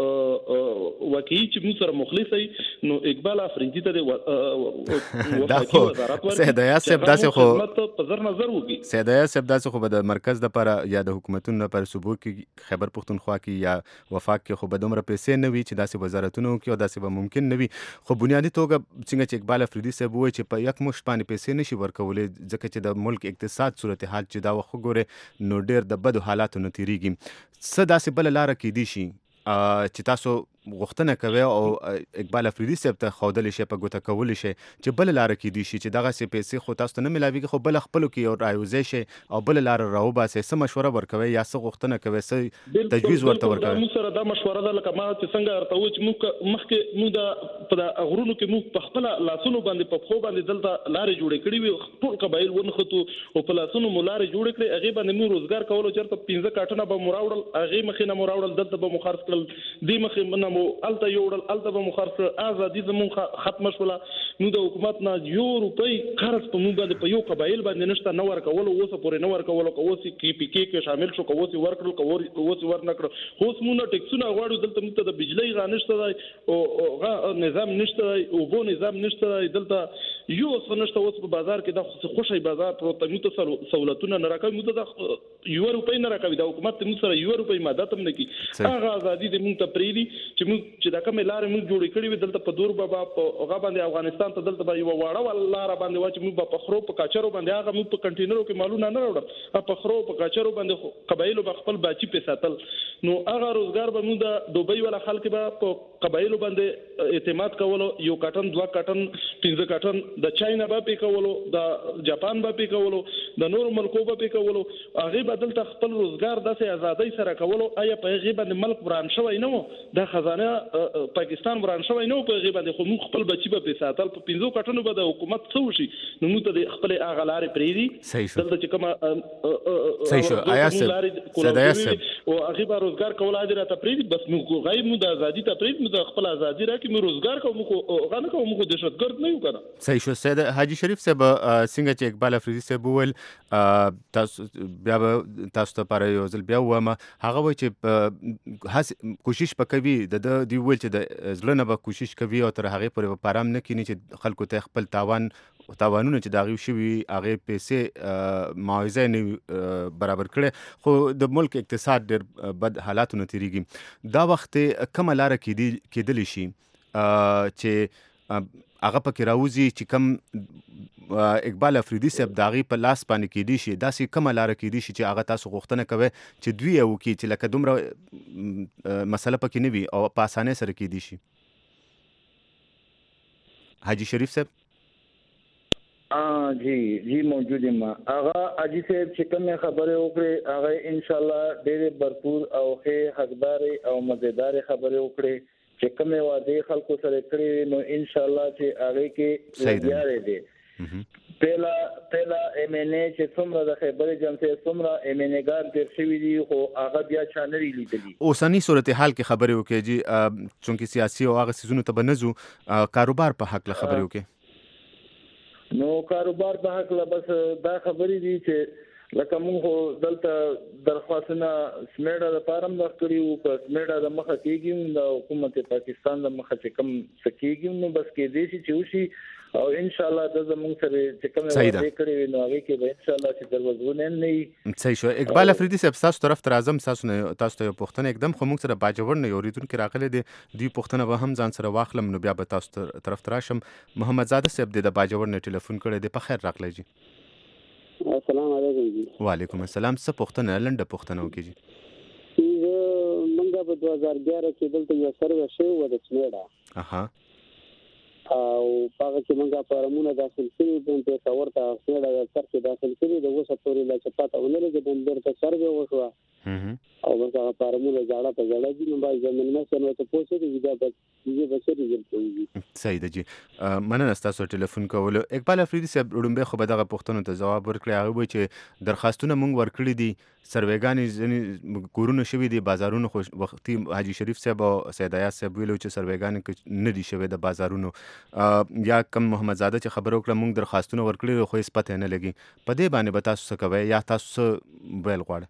واقعي چې موږ سره مخلص وي نو اقبال افریدي ته وفاقي وزارت ورکړي سیدیا صاحب داسې خو په زر نظر وکي سیدیا صاحب داسې خو د مرکز د لپاره یا د حکومتونو لپاره صوبو کې خیبر پختونخوا کې یا وفاق کې خو به دومره پیسې نه وي چې داسې وزارتونو کې او داسې به ممکن نه وي خو بنیادي توګه څنګه چې اقبال افریدي صاحب وایي چې په یک مشت باندې پیسې نشي ورکولی ځکه چې د ملک اقتصاد صورتحال چې دا وخت وګورې نو ډېر د بدو حالاتو نه تېرېږي څه داسې بله لاره کیدی شي چې تاسو غوښتنه کوي او اقبال افریدي صاحب ته ښودلی شي په ګوته کولی شي چې بله لاره کیدی شي چې دغسې پیسې خو تاسو ته نه میلاویږي خو بله خپلو کې یو رایوځی شي او بله لاره راوباسئ څه مشوره ورکوئ یا څه غوښتنه کوئ څه تجویز ورته ورکوئ موږ سره دا مشوره ده لکه ما چې څنګه ورته وویل چې موږ مخکې موږ د په د غرونو کې موږ په خپله لاسونو باندې په پښو باندې دلته لارې جوړې کړې وي ټول قبایل ونښتو او په لاسونو مو لارې جوړې کړې هغې باندې موږ روزګار کولو چېرته پنځه کاټونه به مو راوړل هغې مخې نه مو راوړل دلته به مو خرڅ کړل دې مخې نه مو هلته یوړل الته به مو خرڅ ازادي زموږ ختمه شوله نو د حکومت نه یو روپۍ قرض په موږ باندې په یو قبایل باندې نشته نه ورکولو اوسه پورې نه ورکولو که اوس کې پي کې کې شامل شو که اوس یې ورکړل که اوس یې ورنه کړل خو اوس موږ نه ټیکسونه غواړو دلته موږ ته د بجلۍ غا نشته دی او نظام نشته دی اوبو نظام نشته دی دلته یو څه نشته اوس په بازار کې د خوشی بازار پروت موږ ته سہولتونه نه راکوي موږ ته د یو روپۍ نه راکوي د حکومت موږ سره یو روپۍ مدد هم نه کوي هغه ازادي د موږ ته پرېږدي چې موږ چې دا کومې لارې موږ جوړې کړې وي دلته په دور بابا په هغه باندې افغانستان ته دلته به یوه واړه لاره باندې وه چې موږ به په خرو په کاچرو باندې هغه موږ په کنټینرو کې مالونه نه راوړل په خرو په کاچرو باندې قبایلو به خپل باچي پې ساتل نو هغه روزګار به موږ د دوبۍ والا خلک به په قبایلو باندې اعتماد کولو یو کاټن دوه کاټن پنځه کاټن د چاینا به پې کولو د جاپان به پې کولو د نورو ملکو به پې کولو هغې به دلته خپل روزګار داسې ازادۍ سره کولو آیا په هغې باندې ملک وران شوی نه و دا خزانه پاکستان وران شوی نه و په هغې باندې خو موږ خپل بچي به پې ساتل په پنځو کاټنو به د حکومت څه وشي نو موږ ته د خپلې هغه لارې پرېږدي دلته چې کومه صحیح شو آیا صاحب سیدیا صاحب او هغې به روزګار کول هغې راته پرېږدي بس موږ غایب موږ د ازادي ته پرېږدي موږ د خپل ازادي راکړي موږ روزګار کوو موږ هغه نه کوو موږ دهشتګرد نه یو که نه صحیح شو سید حاجي شریف صاحب څنګه چې اقبال افریدي صاحب وویل تاسو بیا به تاسو ته لپاره یو ځل بیا ووایم هغه وایي چې هڅې کوشش به کوي د ده دوی وویل چې د زړه نه به کوشش کوي او تر هغې پورې به په ارام نه کښېني چې خلکو ته خپل تاوان تاوانونه چې د هغې شوي هغې پیسې معاوضه نه وي برابر کړی خو د ملک اقتصاد ډېر بد حالاتو نه تېرېږي دا وخت کومه لاره کېدلی شي چې هغه پکې راوځي چې کوم اقبال افریدي صاحب د هغې په لاس باندې کېدی شي داسې کومه لاره کېدی شي چې هغه تاسو غوښتنه کوئ چې دوی یې وکړي چې لکه دومره مسله پکې نه وي او په اسانۍ سره کېدی شي حاجي شریف صاحب جی جی موجود یم هغه حاجي صاحب چې کومې خبرې وکړې هغه انشاءالله ډېرې برپور او ښې حقدارې او مزیدارې خبرې وکړې چې کومې وعدې خلکو سره کړې نو انشاءالله چې هغې کې لګیارې دی پهلا پهلا ایم ان ای چې څومره د خیبر جمسې څومره ایم ان ایګان تیر شوي دي خو هغه بیا چا نه دي لیدلي اوسني صورتحال کې خبرې وکړئ جي چونکې سیاسي او هغه څیزونو ته به نه ځو کاروبار په حق له خبرې وکړئ نو کاروبار په حق له بس دا خبرې دي چې لکه موږ دلته درخواستونه سمیډا د پارم د کړیو په سمیډا د مخه کېږي د حکومت پاکستان د مخه چې کوم سکیږي نو بس کې دې شي چې وشي او ان شاء الله د زموږ سره چې کوم وعده کړی نو هغه کې به ان شاء الله چې دروازونه نه صحیح شو اقبال افریدي صاحب تاسو طرف تر اعظم تاسو نه تاسو ته پوښتنه एकदम خو موږ سره باجوړ نه یوریدونکو راغلي دي دوی پوښتنه به هم ځان سره واخلم نو بیا به تاسو طرف تراشم محمد زاده صاحب د باجوړ نه ټلیفون کړی دی په خیر راغلی جی السلام علیکم جی وعلیکم السلام څه پوښتنه لنډه پوښتنه وکړي جی منګه په دوه هزار ګیارہ کې دلته یو سروې شوی و د سمیډا اها او هغه چې منګه پرمونه داخل شوی د پېښور ته سمیډا د تر کې داخل شوی د اوسه پورې لا چې پاته ولري چې د درته سروې وشو او بس هغه فارمونه زړه په زړه دي نو باید زمين مثلا ته پوښتنه دي دا به دې به څه ریزلټ کوي. صحیح ده جی. مننه تاسو ټلیفون کولو. اقبال افریدي صاحب وړاندې خو به دغه پوښتنو ته جواب ورکړي. هغه وایي چې درخواستونه مونږ ورکړي دي، سروېګانې ځینې کورونه شوي دي، بازارونه خو وختي حاجي شریف صاحب او سید ایاز صاحب ویلو چې سروېګانې نه دي شوي د بازارونو، یا کم محمد زاده چې خبره وکړه مونږ درخواستونه ورکړي خو هېڅ پته نه لګي. په دې باندې به تاسو څه کوئ یا تاسو څه ویل غواړئ؟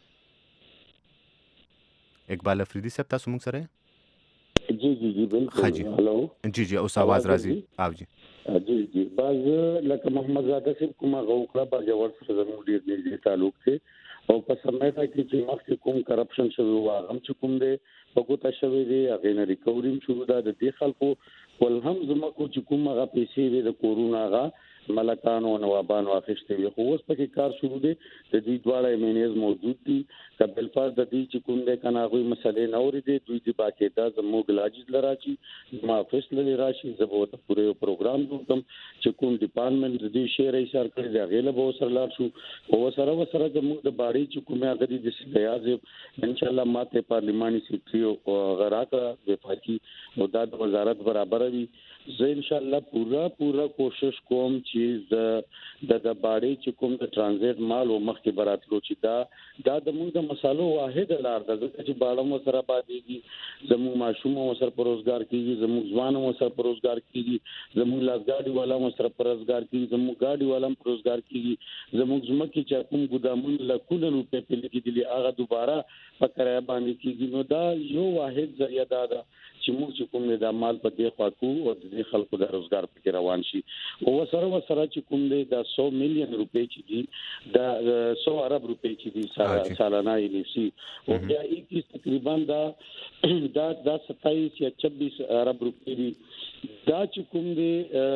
اقبال افریدي صاحب تاسو موږ سره؟ جی جی جی بالکل. هلو جی جی اوس आवाज راځي. او جی جی جی باز لکه محمد زاده صاحب کومه غوکړه په جوړ سره زموږ ډیر نږدې تعلق دی او په سمېتا کې چې مخکې کوم کرپشن شوی و هغه چې کوم دی په کوته شوی دی هغه نه ریکوریم شروع ده د دې خلکو ول هم زموږ چې کوم هغه پیسې وي د کورونا هغه ملکانو او نوابانو اخیستې وي خو اوس پکې کار شروع دی د دې دواړه مینیز موجود دي قبل فرض د دې چې کوم د کناغوي مسلې نورې دي دوی د باقاعده زموږ لاجز لراشي ما فیصله راشي زبوت پوره پروګرام جوړم چې کوم ډپارټمنټ د دې شهري سر کړی دا غیله به سره لار شو او سره سره زموږ د باړي چې کومه غدي د سیاست ان شاء الله ماته پارلماني سیکریټری او غراکا وفاقي او د وزارت برابر وي زه ان شاء الله پورا پورا کوشش کوم چې د د باړي چې کوم د ترانزیت مال او مخ کې براتلو چې دا دا د موږ د مسالو واحد لار ده چې باړو سره باندې زموږ ماشوم او سره پروزګار کیږي زموږ ځوان او سره پروزګار کیږي زموږ لاسګاډي والا او سره پروزګار کیږي زموږ ګاډي والا پروزګار کیږي زموږ زمکه چې کوم ګودامونه لکونه روپے په لګي دي هغه دوباره په کرایه باندې کیږي نو دا یو واحد ذریعہ ده چې موږ چې کوم د مال په دی خواکو او د خلکو د روزګار په روان شي او سره سره چې کوم د سو میلیون روپے چې دي د سو ارب روپے چې دي سالانه یې شي او بیا اکیس تقریبا دا دا دا ستایس یا چھبیس ارب روپے دي دا چې کوم دی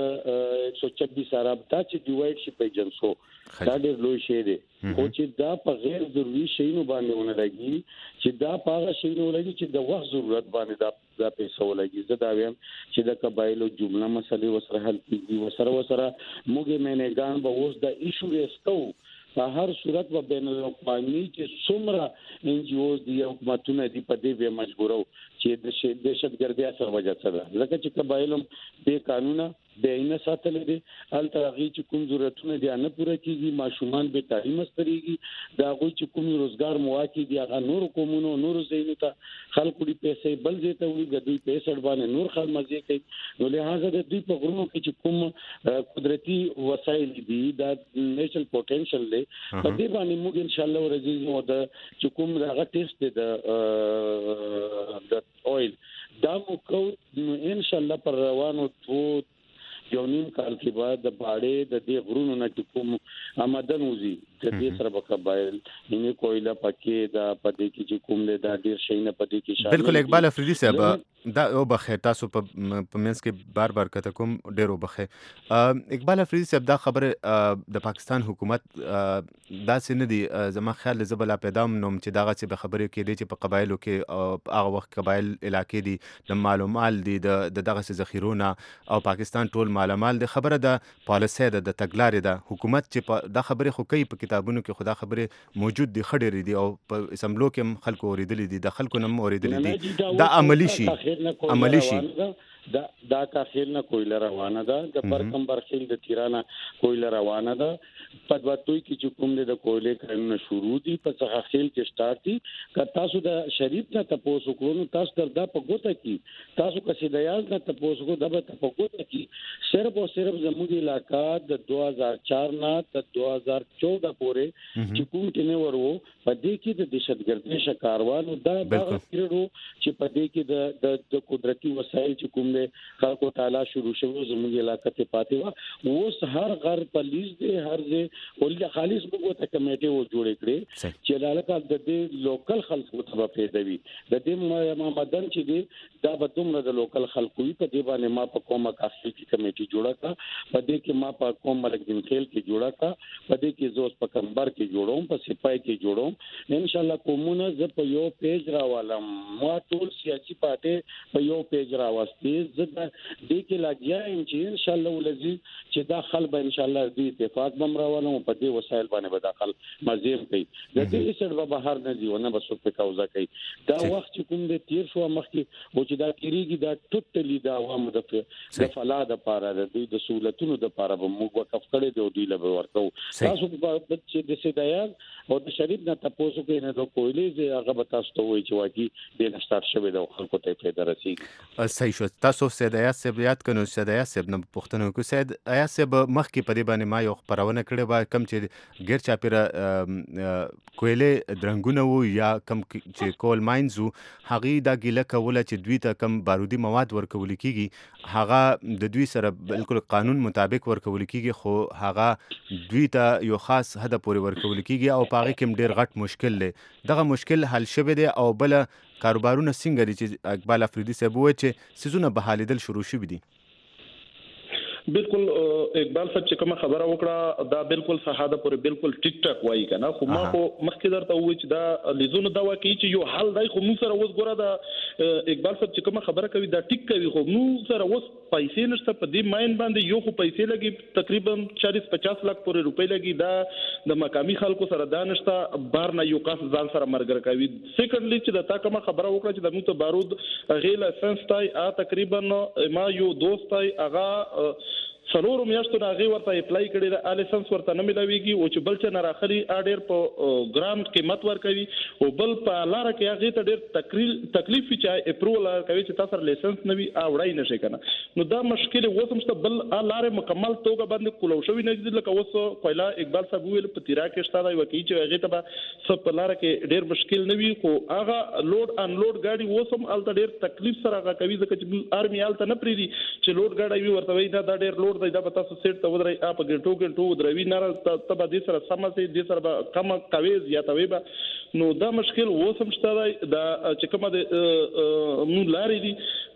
ایک سو چھبیس ارب دا چې ډیوایډ شي په جنسو دا ډېر لوی شی دی خو چې دا په غیر ضروري شیونو باندې ونه لګي چې دا په هغه شیونو لګي چې د وخت ضرورت باندې دا دا پیسې ولګي زه دا وایم چې د قبایلو جمله مسلې وسره حل کیږي وسره وسره موږ مینهګان به اوس د ایشو ریسکو په هر صورت و بین الاقوامی چې څومره ان جی اوز دی حکومتونه دی په دې به مجبورو چې د دهشتګردۍ سره وجه سره ځکه چې قبایلو به قانونا بینه ساتل دي الته هغه چې کوم ضرورتونه دي نه پوره کیږي ماشومان به تعلیم ستريږي دا هغه چې کوم روزګار مواقع دي هغه نور کومونو نور زینو ته خلکو دي پیسې بل ځای ته وي د دوی پیسې باندې نور خل مزه کوي نو لہذا د دوی په غرونو کې چې کوم قدرتي وسایل دي دا نیچرل پوتنشل دی په دې باندې موږ ان شاء الله ورځي نو د چې کوم هغه ټیسټ دی د د اویل دا مو کو ان شاء الله پر روانو تو یو نیم کال کې بعد د باړې د دې غرونو نه کوم آمدن وزي د دې سره بقبایل یې کویلا پکې دا پدې کې چې کوم له دا ډیر شي نه پدې کې شامل بالکل اقبال افریدي صاحب دا او بخیر تاسو په منځ کې بار بار کته کوم ډیرو بخیر اقبال افریدي صاحب دا خبره د پاکستان حکومت دا سن دي زما خیال زبلا پیدام نوم چې دا غڅ به خبره کې دي چې په قبایلو کې هغه وخت قبایل علاقې دي د معلومات دي د دغه ذخیرونه او پاکستان ټول معلومات د خبره د پالیسي د تګلارې د حکومت چې دا خبره خو کوي په کتابونو کې خدا خبره موجود دي خډيري دي او په اسمبلو کې خلکو اوریدلې دي د خلکو نم اوریدلې دي دا عملی شي عملی شي دا دا کاخیل نه کویل روانه ده د برکم برخیل د تیرانه کویل روانه ده په دوتوي کې چې کوم د کویلې کارونه شروع دي په څخه خیل کې سٹارټ دي که تاسو د شریف نه تاسو کوو تاسو دردا په ګوته کې تاسو کسي د یاز نه تاسو کو د په ګوته کې صرف او صرف زموږ علاقہ د دوه هزار چار نه د دوه هزار چودہ پورې چې کوم ټینه ورو په دې کې د دهشتګردۍ شکاروالو دا هغه پیرو چې په دې کې د قدرتي وسایل چې کوم خلکو تعالی شروع شوه زموږ علاقې ته پاتې و اوس هر غر پولیس دی هر ځای ولې خالص موږ ته کمیټه و جوړ کړي چې علاقه د دې لوکل خلکو ته پیدوي د دې مدن چې دی دا به دومره د لوکل خلکو په دې باندې ما په کومه کافي کې کمیټه جوړه کړه په دې کې ما په کوم ملک دین خیل کې جوړه کړه په دې کې زوس په کمبر کې جوړوم په سپای کې جوړوم ان شاء الله کومونه ز په یو پیج راوالم ما ټول سیاسي پارټي په یو پیج راوستي زه دې کې لاګیا یم چې ان شاء الله ولزي چې دا خل به ان شاء الله دې اتفاق بمراونه په دې وسایل باندې به داخل مزید کوي د دې سر به بهر نه دی ونه بس په کوزه کوي دا وخت چې کوم دې تیر شو مخکې او چې دا کیږي دا ټوټلی دا عوامو د د فلاد لپاره د دې د سہولتونو لپاره به موږ وقف کړی دی او دی له ورکو تاسو په چې د سیدایان او د شریف نه تاسو کې نه د کویلې چې هغه به تاسو ته وایي چې واقعي د نشټار شوی د خلکو ته پیدا رسیږي صحیح شو تاسو سیدایات سب یاد کنو سیدایات سب نه پښتنو کو سید آیا سب مخکې په دې باندې ما یو خبرونه کړې و کم چې غیر چاپیره کویلې درنګونه وو یا کم چې کول ماینز هغه دا ګیله کوله چې دوی ته کم بارودي مواد ورکول کیږي هغه د دوی سره بالکل قانون مطابق ورکول کیږي خو هغه دوی ته یو خاص هدف پورې ورکول کیږي او پاغه کوم ډیر غټ مشکل دی دغه مشکل حل شوه دی او بل کاروبارونه څنګه دي چې اقبال افریدي صاحب وایي چې سيزونه بحالیدل شروع شوه دي بالکل اقبال صاحب چې کومه خبره وکړه دا بالکل صحاده پورې بالکل ټیک ټاک وایي کنه خو ما خو مخکې درته وایي چې دا لیزونه دا واکې چې یو حل دی خو موږ سره اوس ګوره دا اقبال صاحب چې کومه خبره کوي دا ټیک کوي خو موږ سره اوس پیسې نشته په دې ماین باندې یو خو پیسې لګي تقریبا چالیس پچاس لک پورې روپۍ لګي دا د مقامی خلکو سره دا نشته بار نه یو کس ځان سره مرګر کوي سیکنډلی چې دا تا کومه خبره وکړه چې د موږ ته بارود غیل اسنس تای ا تقریبا ما یو دوست تای هغه څلور میاشتو راغی ورته اپلای کړی د لایسنس ورته نه ملويږي او چې بل چې نه راخلي اډیر په ګرام قیمت ورکوي او بل په لار کې هغه ته ډیر تکلیف تکلیف چې اپروول کوي چې تاسو لایسنس نه وي اوړای نشي کنه نو دا مشکل وسمشته بل لار مکمل توګه باندې کولو شوی نه دي لکه اوس पहिला اقبال صاحب ویل په تیرا کې شته دی وکی چې هغه ته سب په لار کې ډیر مشکل نه وي خو هغه لوډ ان لوډ گاډي وسم الته ډیر تکلیف سره هغه کوي ځکه چې ارمي الته نه پریدي چې لوډ گاډي وي ورته وي دا ډیر لوډ دا به تاسو سیټ ته ودرای اپ ګټو ګټو ودروي نه ته به دې سره سم سي دې سره به کم کوي زیاتوي به نو دا مشکل وسم شته دا چې کومه د نو لاري دي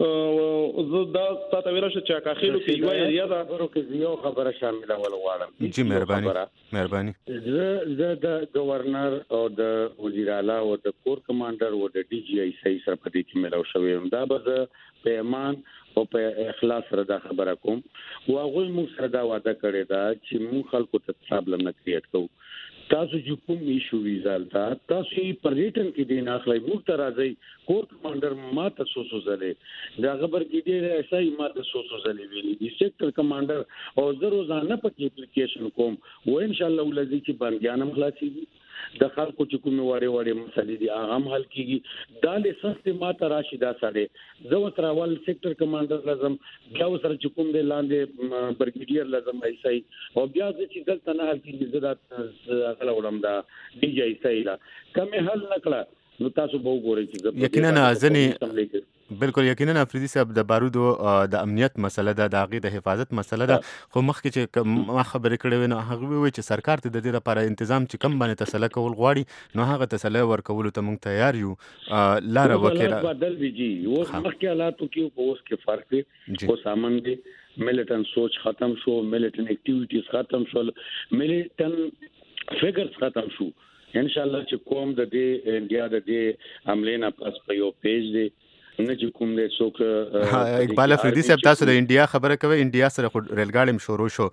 زه دا تاسو ویل چې چا کاخلو کې یو ایریا دا ورو کې یو خبره شامل ول غواړم جی مهرباني مهرباني زه د گورنر او د وزیر اعلی او د کور کمانډر او د ډي جی آی سي سره په دې کې ملو شوی دا به په ایمان او په اخلاص سره دا خبره کوم او هغه موږ سره دا وعده کړی دا چې موږ خلکو ته پرابلم نه کریټ کوو تاسو چې کوم ایشو ویزالتا تاسو په ریټن کې دین اخلي موږ ته راځي کور کمانډر ما ته سوسو زله دا خبر کې دی ایسای ما ته سوسو زله ویلي دي سېکټر کمانډر او زه روزانه په اپلیکیشن کوم و ان شاء الله ولذي چې باندې خلاصيږي د خلکو چې کومه واره واره مسلې دي هغه هم حل کیږي دا لیسنس ته ماته راشي دا سره زه وتراول سېکټر کمانډر لازم بیا سره چې کوم د لاندې برګیډیر لازم ایسای او بیا چې دلته نه حل کیږي زه اصل ولم دا ډي جی آی سي لا کوم حل نکړه نو تاسو به وګورئ چې یقینا ځنی بالکل یقینا افریدي صاحب د بارودو د امنیت مسله ده د هغې د حفاظت مسله ده خو مخکې چې ما خبرې کړې وې نو هغه وویل چې سرکار ته د دې لپاره تنظیم چې کم باندې تسله کول غواړي نو هغه تسله ورکولو ته موږ تیار یو لاره وکړه بدل ویجی اوس مخکې حالاتو کې اوس کې فرق دی او سامان دی ملیټن سوچ ختم شو ملیټن اکټیویټیز ختم شو ملیټن فګرز ختم شو ان شاء الله چې کوم د دې انډیا د دې عملینا پس په یو پیج دی نه چې کوم دې څوک اقبال افریدي صاحب تاسو د انډیا خبره کوي انډیا سره ریلګاډي شروع شو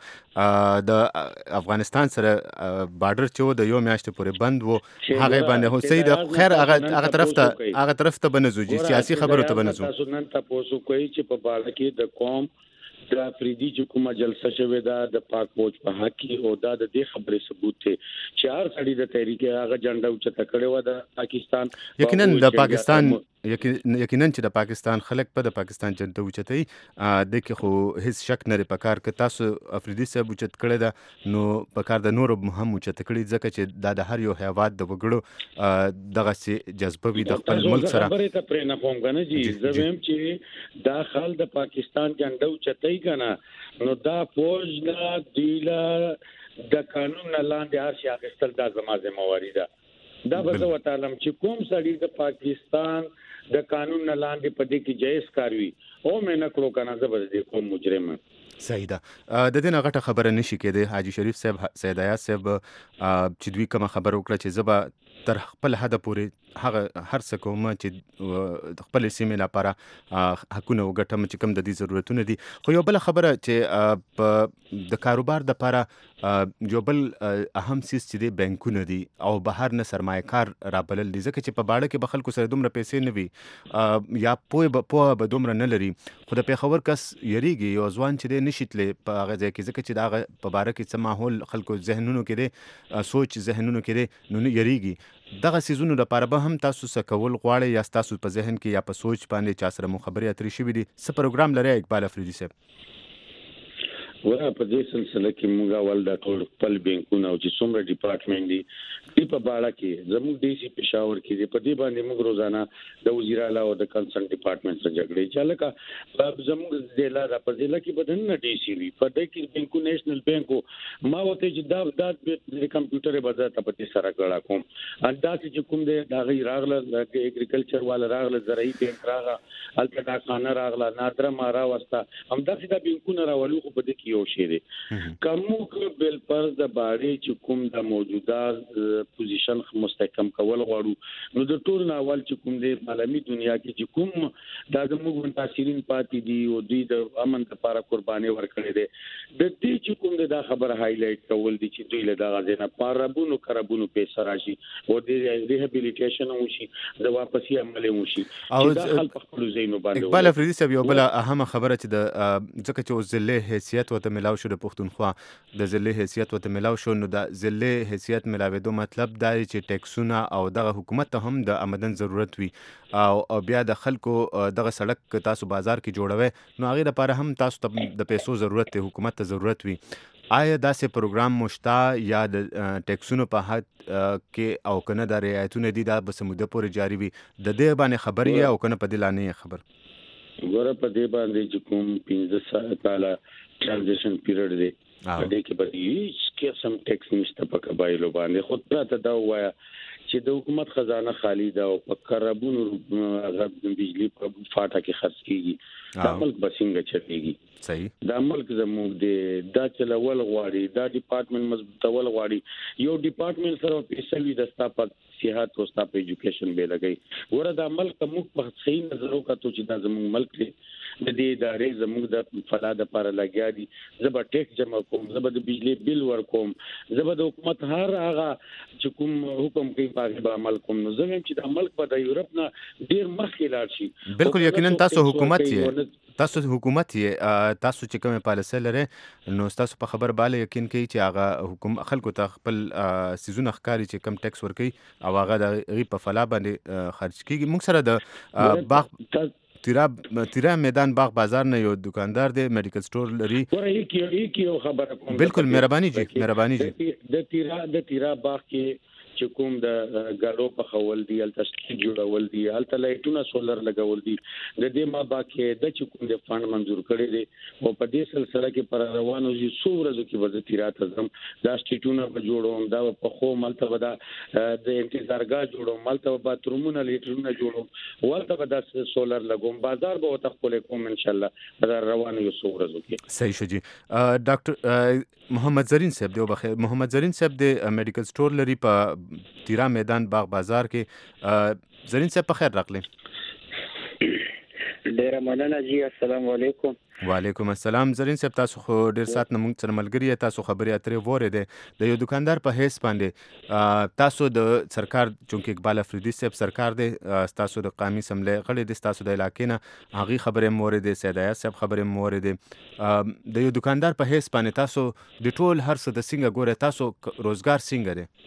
د افغانستان سره بارډر چې د یو میاشتې پورې بند وو هغه باندې هو سید خیر هغه هغه طرف ته هغه طرف ته بنځو سیاسي خبرو ته بنځو تاسو نن تاسو کوی چې په بالا کې د قوم د افریدي چې کومه جلسه شوې ده د پاک فوج په حق کې او دا د دې خبرې ثبوت دی چې هر سړي د تحریک هغه جنډه اوچته کړې و د پاکستان یقینا د پاکستان یقینا چې د پاکستان خلک په د پاکستان جنډه اوچتای د کې خو هیڅ شک نه لري په کار کې تاسو افریدي صاحب اوچت کړی ده نو په کار د نور هم اوچت کړی ځکه چې دا د هر یو هیواد د وګړو دغه سي جذبه وي د خپل ملک سره خبره ته پرې نه کوم کنه جی زویم چې دا خال د پاکستان جنډه اوچتای کنه نو دا فوج نه دیلا د قانون نه لاندې هر شي اخیستل دا زما ذمہواری ده دا به زه وتعلم چې کوم سړي د پاکستان د قانون نه لاندې پدې کې جایز کاروي او مې نه کړو کنه زه به دې کوم مجرم صحیح ده د دې نه غټه خبره نشي کېدی حاجی شریف صاحب سید آیات صاحب چې دوی کوم خبر وکړه چې زبا تر خپل حد پورې هغه هر څه کوم چې د خپل سیمې لپاره حقونه وګټم چې کوم د دې ضرورتونه دي. خو یو بل خبره چې په د کاروبار د لپاره یو بل اهم سیس چې دی بانکونه دي او بهر نه سرمایه کار رابلل دي، ځکه چې په باړه کې به خلکو سره دومره پیسې نه وي یا پوهه پوهه به دومره نه لري. خو د پېښور کس یریږي یو ځوان چې دی نشي تللی په هغه ځای کې، ځکه چې د هغه په باره کې څه ماحول خلکو ذهنونو کې دی، سوچ ذهنونو کې دی، نو نه یریږي. دغه سیزونو لپاره به هم تاسو څه کول غواړئ یا تاسو په ذهن کې یا په سوچ باندې چا سره مو خبرې اترې شوي دي؟ څه پروګرام لرئ اقبال افریدي صاحب؟ ورا په دې سلسله کې موږ اول د ټول خپل بانکونو او چې څومره ډپارټمنټ دي دی په باړه کې زموږ ډي سي پېښور کې دی په دې باندې موږ روزانه د وزیر اعلی او د کنسرن ډپارټمنټ سره جګړې چاله کا زموږ ضلع د په ضلع کې بدن نه ډي سي وي په دې کې بانکو نېشنل بانکو ما وته چې دا د کمپیوټر بازار ته په سره کړه کوم انداز چې کوم دی دا غي راغله د اګریکلچر والا راغله زراعي بانک راغله الکدا خانه راغله نادره مارا واسطه هم دا چې بانکونه راولو په دې یو شی دی. کومو بل پر د باړې چې کوم د موجوده پوزیشن مستحکم کول غواړو نو د ټول ناول چې کوم دی عالمي دنیا کې چې کوم دا زموږ منتاثرین پاتې دي او دوی د امن لپاره قرباني ورکړي دي د دې چې کوم دی دا خبر هایلایټ کول دي چې دوی له دا غزنه پاربونو کربونو پیسې راشي او د ریهابیلیټیشن وشي د واپسی عمل وشي چې دا خلک خپل زینو باندې. اقبال افریدي صاحب یو بل اهم خبره چې د ځکه چې ضلع حیثیت ته ملاو شو د پښتونخوا د ضلع حیثیت ته ملاو شو نو د ضلع حیثیت ملاوېدو مطلب دا دی چې ټیکسونه او دغه حکومت ته هم د آمدن ضرورت وي او بیا د خلکو دغه سړک تاسو بازار کې جوړوي نو هغې لپاره هم تاسو ته د پیسو ضرورت دی، حکومت ته ضرورت وي. آیا داسې پروګرام مشته یا د ټیکسونو په حد کې او کنه د رعایتونه دي دا به څه موده پورې جاري وي؟ د دې باندې خبر یې او کنه په دې لا نه یې خبر؟ ګوره په دې باندې چې کوم پنځه کاله ټرانزیشن پیریډ دی په دې کې به هیڅ قسم ټیکس نشته په قبایلو باندې. خو پراته دا وایا چې د حکومت خزانه خالی ده او په کربونو غږ د بجلی په فاټه کې خرڅ کیږي دا ملک به څنګه چلېږي؟ صحیح دا ملک زموږ دی دا چلول غواړي دا ډپارټمنټ مضبوطول غواړي یو ډپارټمنټ سره پیسې وي د ستا په صحت او ستا په ایجوکیشن به لګي ګوره دا ملک ته موږ په صحیح نظر وکړو چې دا زموږ ملک دی د دې ادارې زموږ د فلاد لپاره لګیا دي زبر ټیکس جمع کوم زبر د بجلی بل ور کوم زبر د حکومت هر هغه چې کوم حکم کوي په به عمل کوم نو زموږ چې د ملک په د یورپ نه ډیر مخکې لاړ شي. بالکل یقینا تاسو حکومت یې تاسو حکومت یې تاسو چې کومه پالیسي لري نو تاسو په خبر باندې یقین کوي چې هغه حکومت خلکو ته خپل سيزونه ښکاری چې کم ټیکس ورکي او هغه د غي په فلا باندې خرج کیږي. موږ سره د باغ تیرا تیرا میدان باغ بازار نه یو دکاندار دی میډیکل سٹور لري. ورې کې یو کې خبره کوم بالکل مهرباني جی مهرباني جی د تیرا د تیرا باغ کې چې کوم د غالو په خول دی ال تشکیل جوړول دي ال لایټونه سولر لګول دي د دې ما باکه د چې کوم د فند منزور کړي دي او په دې سلسله کې پر روانو دي څو ورځې کې وځي تیرات زم دا سټیټونه په جوړوم دا په خو ملته ودا د انتظارګاه جوړوم ملته باترومونه لیټرونه جوړوم ولته ودا سولر لګوم بازار به وتخول کوم ان شاء الله دا روانو یو څو ورځې کې. صحیح شجی ډاکټر محمد زرین صاحب دی بخیر محمد زرین صاحب د میډیکل سٹور لري په تیرا میدان باغ بازار کې. زرین صاحب په خیر راغلی. ډیر مننه جی السلام علیکم. وعلیکم السلام. زرین صاحب تاسو خو ډیر سات نه موږ سره ملګری تاسو خبرې اترې وره ده د یو دکاندار په هیڅ باندې تاسو د سرکار چونکه اقبال افریدي صاحب سرکار دی تاسو د قومي سملې غړي د تاسو د علاقې نه هغه خبرې مورې ده سیدایا صاحب خبرې مورې ده د یو دکاندار په هیڅ باندې تاسو د ټول هر څه د څنګه ګوره تاسو روزګار څنګه دی؟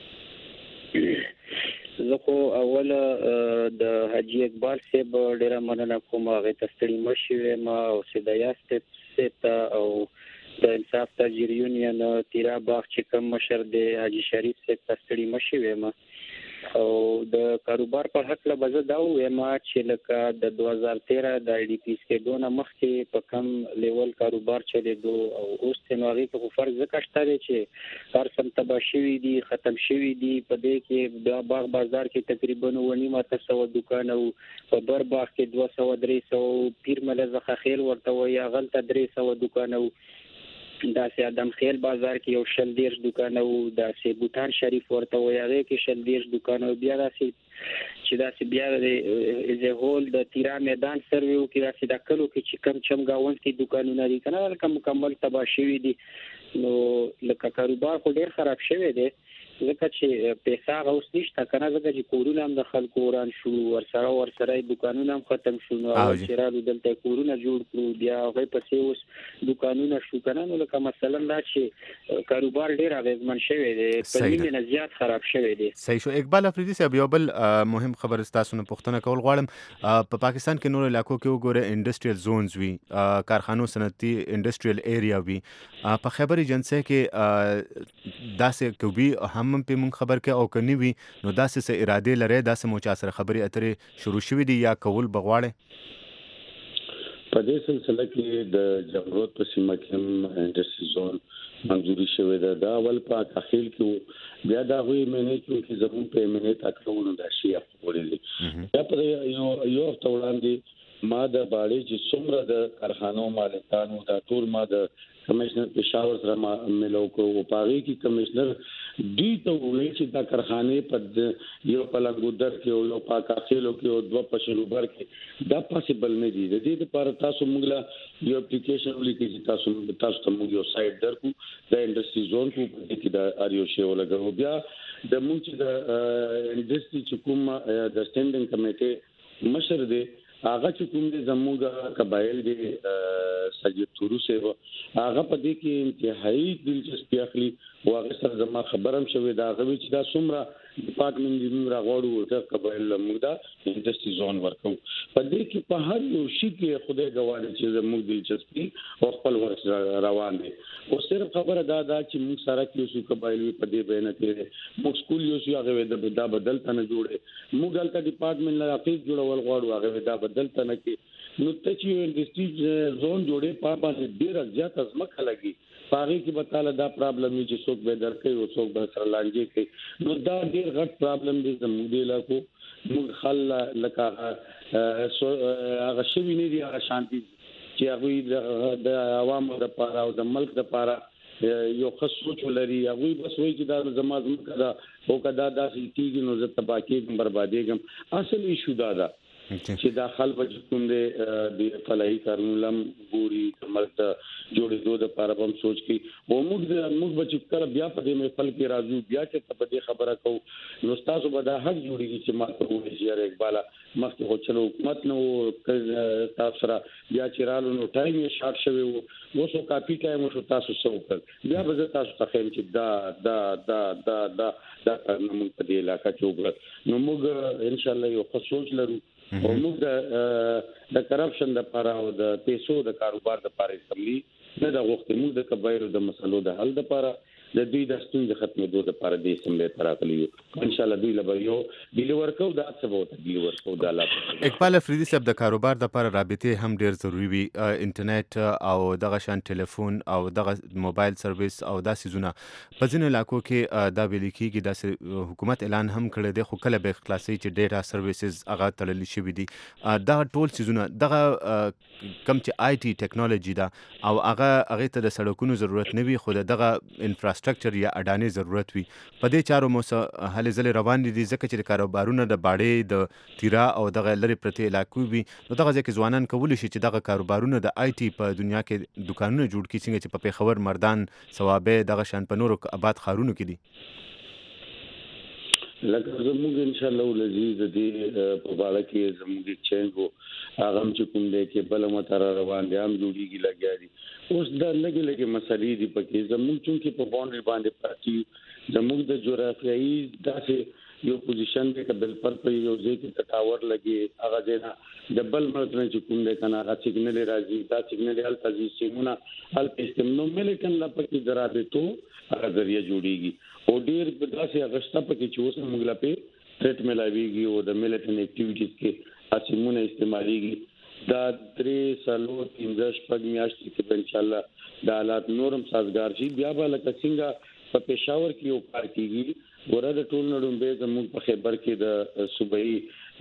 زه خو اول د حاجی اقبال صاحب ډیره مننه کوم هغه تستړي مشوي ما او سیدایا صاحب او د انصاف تاجر یونین تیرا باغ چې کوم مشر دی حاجی شریف صاحب تستړي مشوي ما او د کاروبار په حق له بزه دا وایم چې لکه د دوه هزار تیرہ د ای ډی پی اس کې دونه مخکې په کم لیول کاروبار چلیدو او اوس تنوغي په فرض زکشته دي چې هر سم تباشوي دي ختم شوي دي په دې کې د باغ بازار کې تقریبا ونیمه تسو دکان او په بر باغ کې دوه سوه درې سوه پیر ملزخه خیل ورته وي غلطه درې سوه دکان او دا سي ادم خیل بازار کې یو شل دیرش دکان او دا سي بوتان شریف ورته ویاغه کې شل دیرش دکان او بیا دا سي چې دا سي بیا د از هول د تیرا میدان سرویو کې دا سي د کلو کې چې کم چم گاوند کې دکانونه دي کنه لکه مکمل تباہ شوی دي نو لکه کاروبار خو ډیر خراب شوی دی ځکه چې پیسې غوښ نشته کنه ځکه چې کورونه هم د خلکو وران شو ورسره ورسره دکانونه هم ختم شو نو چې را دلته کورونه جوړ کړو بیا هغه پسې اوس دکانونه شو کنه نو لکه مثلا دا چې کاروبار ډیر اغیزمن شوی دی په نیمه نه زیات خراب شوی دی صحیح شو اقبال افریدي صاحب یو بل مهم خبر تاسو نه پوښتنه کول غواړم په پاکستان کې نور علاقو کې وګوره انډستریال زونز وی کارخانو صنعتي انډستریال ایریا وی په خبري جنسه کې داسې کوي هم په مون خبر کې او کني وي نو داسې سه اراده لري داسې مو چا سره خبري اترې شروع شوې دي یا کول بغواړي په دې سلسله کې د جمهوریت په سیمه کې انډستری زون منځوري شوې ده دا اول په تخیل کې بیا دا غوي مینه چې زمون په مینه تکلونه د شي خپلې یا په یو یو توړاندې ما د باړې چې څومره د کارخانو مالکانو دا ټول ما د کمشنر پېښور سره ما ملو کو او پاغي کی کمشنر دی ته وې چې دا کارخانه په یو پلنګودر کې او پاکا خېلو کې او دوه پښلوبر کې دا پاسبل نه دي د دې لپاره تاسو موږ یو اپلیکیشن ولیکي چې تاسو تاسو ته موږ یو سایت درکو د انډستری زون کو په کې دا اریو شی ولګو بیا د موږ چې د انډستری چې کوم د سټینډینګ کمیټه مشر دی هغه چې کوم دي زموږه قبایل دي سجد تورو سیو هغه په دې کې انتهایی دلچسپي اخلي او هغه سره زما خبرم شوې دا هغه چې دا څومره ډپارټمنټ دې موږ راغوړو چې قبایل موږ دا انډستری زون ورکو په دې کې په هر یو شي کې خدای غواړي چې زموږ دلچسپي او خپل ورس روان دي او صرف خبره دا دا چې موږ سره کې شو قبایل په دې بیان کې موږ سکول یو شي هغه دا بدل تنه جوړه موږ دلته ډپارټمنټ لا اخیس جوړول غواړو هغه دا بدلته نه کې نو ته چې انډستری زون جوړې په باندې ډیر زیات ازمکه لګي پاره کې به تعالی دا پرابلم چې څوک به درکې او څوک به سره لانجې کوي نو دا ډیر غټ پرابلم دی زموږ دی لکه موږ خل لکه هغه شوی نه دی هغه شانتي چې هغه د عوامو د پاره او د ملک د پاره یو خصوص ولري هغه بس وایي چې دا زمازم کدا او کدا داسې کیږي نو زه تباکیږم بربادیږم اصل ایشو دا ده چې دا خلک کوم دي د فلاحي کارونو لم ګوري مرته جوړې دوه د لپاره هم سوچ کی او موږ موږ بچ کړه بیا په دې محفل کې راځو بیا چې په دې خبره کو نو تاسو به دا حق جوړیږي چې ما ته وایي چې اقبال مخکې خو چلو حکومت نو تاسو سره بیا چې رالو نو ټایم یې شارټ شوی وو وسو کاپی ټایم شو تاسو سو کړ بیا به تاسو ته خیم چې دا دا دا دا دا دا موږ په دې علاقې کې وګړو نو موږ ان شاء الله یو خصوص لرو او موږ د د کرپشن د لپاره او د پیسو د کاروبار د لپاره سملي نه د غوښتنې موږ د کبایرو د مسلو د حل لپاره د دوی د ستونزې ختمېدو لپاره د سملي تراغلی ان شاء الله دوی لپاره یو ډیلیور کو دا څه وته ډیلیور کو دا لا اقبال افریدي صاحب د کاروبار د لپاره رابطه هم ډیر ضروری وي انټرنیټ او دغه شان ټلیفون او دغه موبایل سرویس او داسې زونه په ځینو علاقو کې دا ویل کېږي د حکومت اعلان هم کړی دی خو کله به خلاصي چې ډیټا سرویسز هغه تړل شي دي دا ټول سيزونه دغه کم چې آی ټي ټیکنالوژي دا او هغه هغه ته د سړکونو ضرورت نه وي خو دغه انفراستراکچر یا اډانې ضرورت وي په دې چارو مو سه هلې ځلې روان دي ځکه چې کاروبارونه د باړې د تیرا او دغه لری پرته علاقو وي نو دغه ځکه ځوانان کولی شي چې دغه کاروبارونه د آی ټي په دنیا کې دکانونه جوړ کړي څنګه چې په پیښور مردان ثوابه دغه شان په نورو آباد خارونو کې دي لکه زموږ ان شاء الله ولزي د دې په اړه کې زموږ چینج وو هغه چې کوم دی کې بل متر روان دي هم جوړیږي لګیا دي اوس دا لګي لګي مسلې دي پکې زموږ چې په باونډري باندې پاتې زموږ د جغرافیایي داسې یو پوزیشن دی کبل پر په یو ځای کې ټاور لګي هغه ځای د بل مرتبه چې کوم دی کنه هغه سیګنل راځي دا سیګنل هل تاسو سیمونه هل استعمال ملکن لا پکې درابطو هغه ذریعہ جوړیږي او ډیر په داسې اغشتا پکې چې اوس موږ لا په ټریټ ملاويږي او د ملټن اکټیویټیز کې اسمونه استعماليږي دا درې سالو تینځش پګ میاشتې کې ان شاء الله د حالات نورم سازگار شي بیا به لکه څنګه په پېښور کې یو کار کیږي ورته ټول نړۍ به زموږ په خبر کې د صوبایي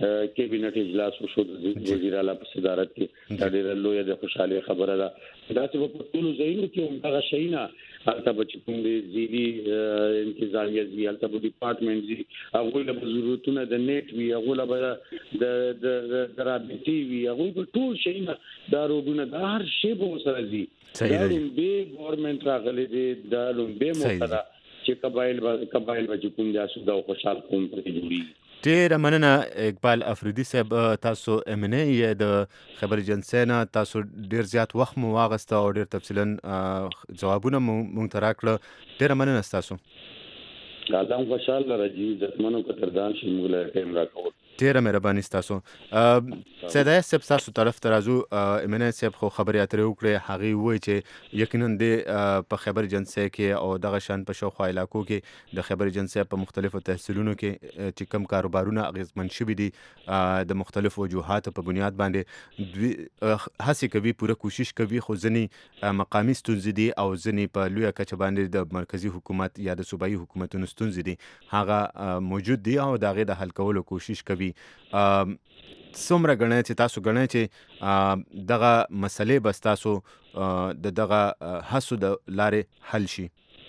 کابینټ اجلاس وشو د وزیر اعلی په صدارت کې دا ډېر لوی د خوشاله خبره ده دا چې په ټول ځایونو کې هغه شینا البته چې کوم دي زیدي انتظامیه زی البته ډپارټمنټ زی هغه له ضرورتونو د نیټ وی هغه له د د رابطي وی هغه ټول شینا دا روډونه د هر شی په سره زی دا به ګورنمنت راغلي دي دا به موخه چې قبایل قبایل وجه کوم جاسو دا خوشحال کوم پر جوړي ډېر مننه اقبال افریدي صاحب تاسو امنه یې د خبر ایجنسی نه تاسو ډېر زیات وخت مو واغسته او ډېر تفصیلا ځوابونه مونږ ته راکړه ډېر مننه تاسو الله خوشاله راځي ځمنو قدردان شي موږ له ټیم راکوي ډیره مهرباني تاسو سیدا صاحب تاسو طرف ته راځو امنه صاحب خو خبرې اترې وکړې هغه وایي چې یقینا د په خبر ایجنسی کې او دغه شان په شاوخوا علاقو کې د خبر ایجنسی په مختلفو تحصیلونو کې چې کوم کاروبارونه اغیزمن شوي دي د مختلفو وجوهاتو په بنیاد باندې هڅې کوي پوره کوشش کوي خو ځینې مقامي ستونزې دي او ځینې په لویه کچه باندې د مرکزی حکومت یا د صوبایي حکومتونو ستونزې دي هغه موجود دي او د هغې د حل کولو کوشش کوي څومره غنئ چې تاسو غنئ چې دغه مسلې بس تاسو د دغه هڅو د لارې حل شي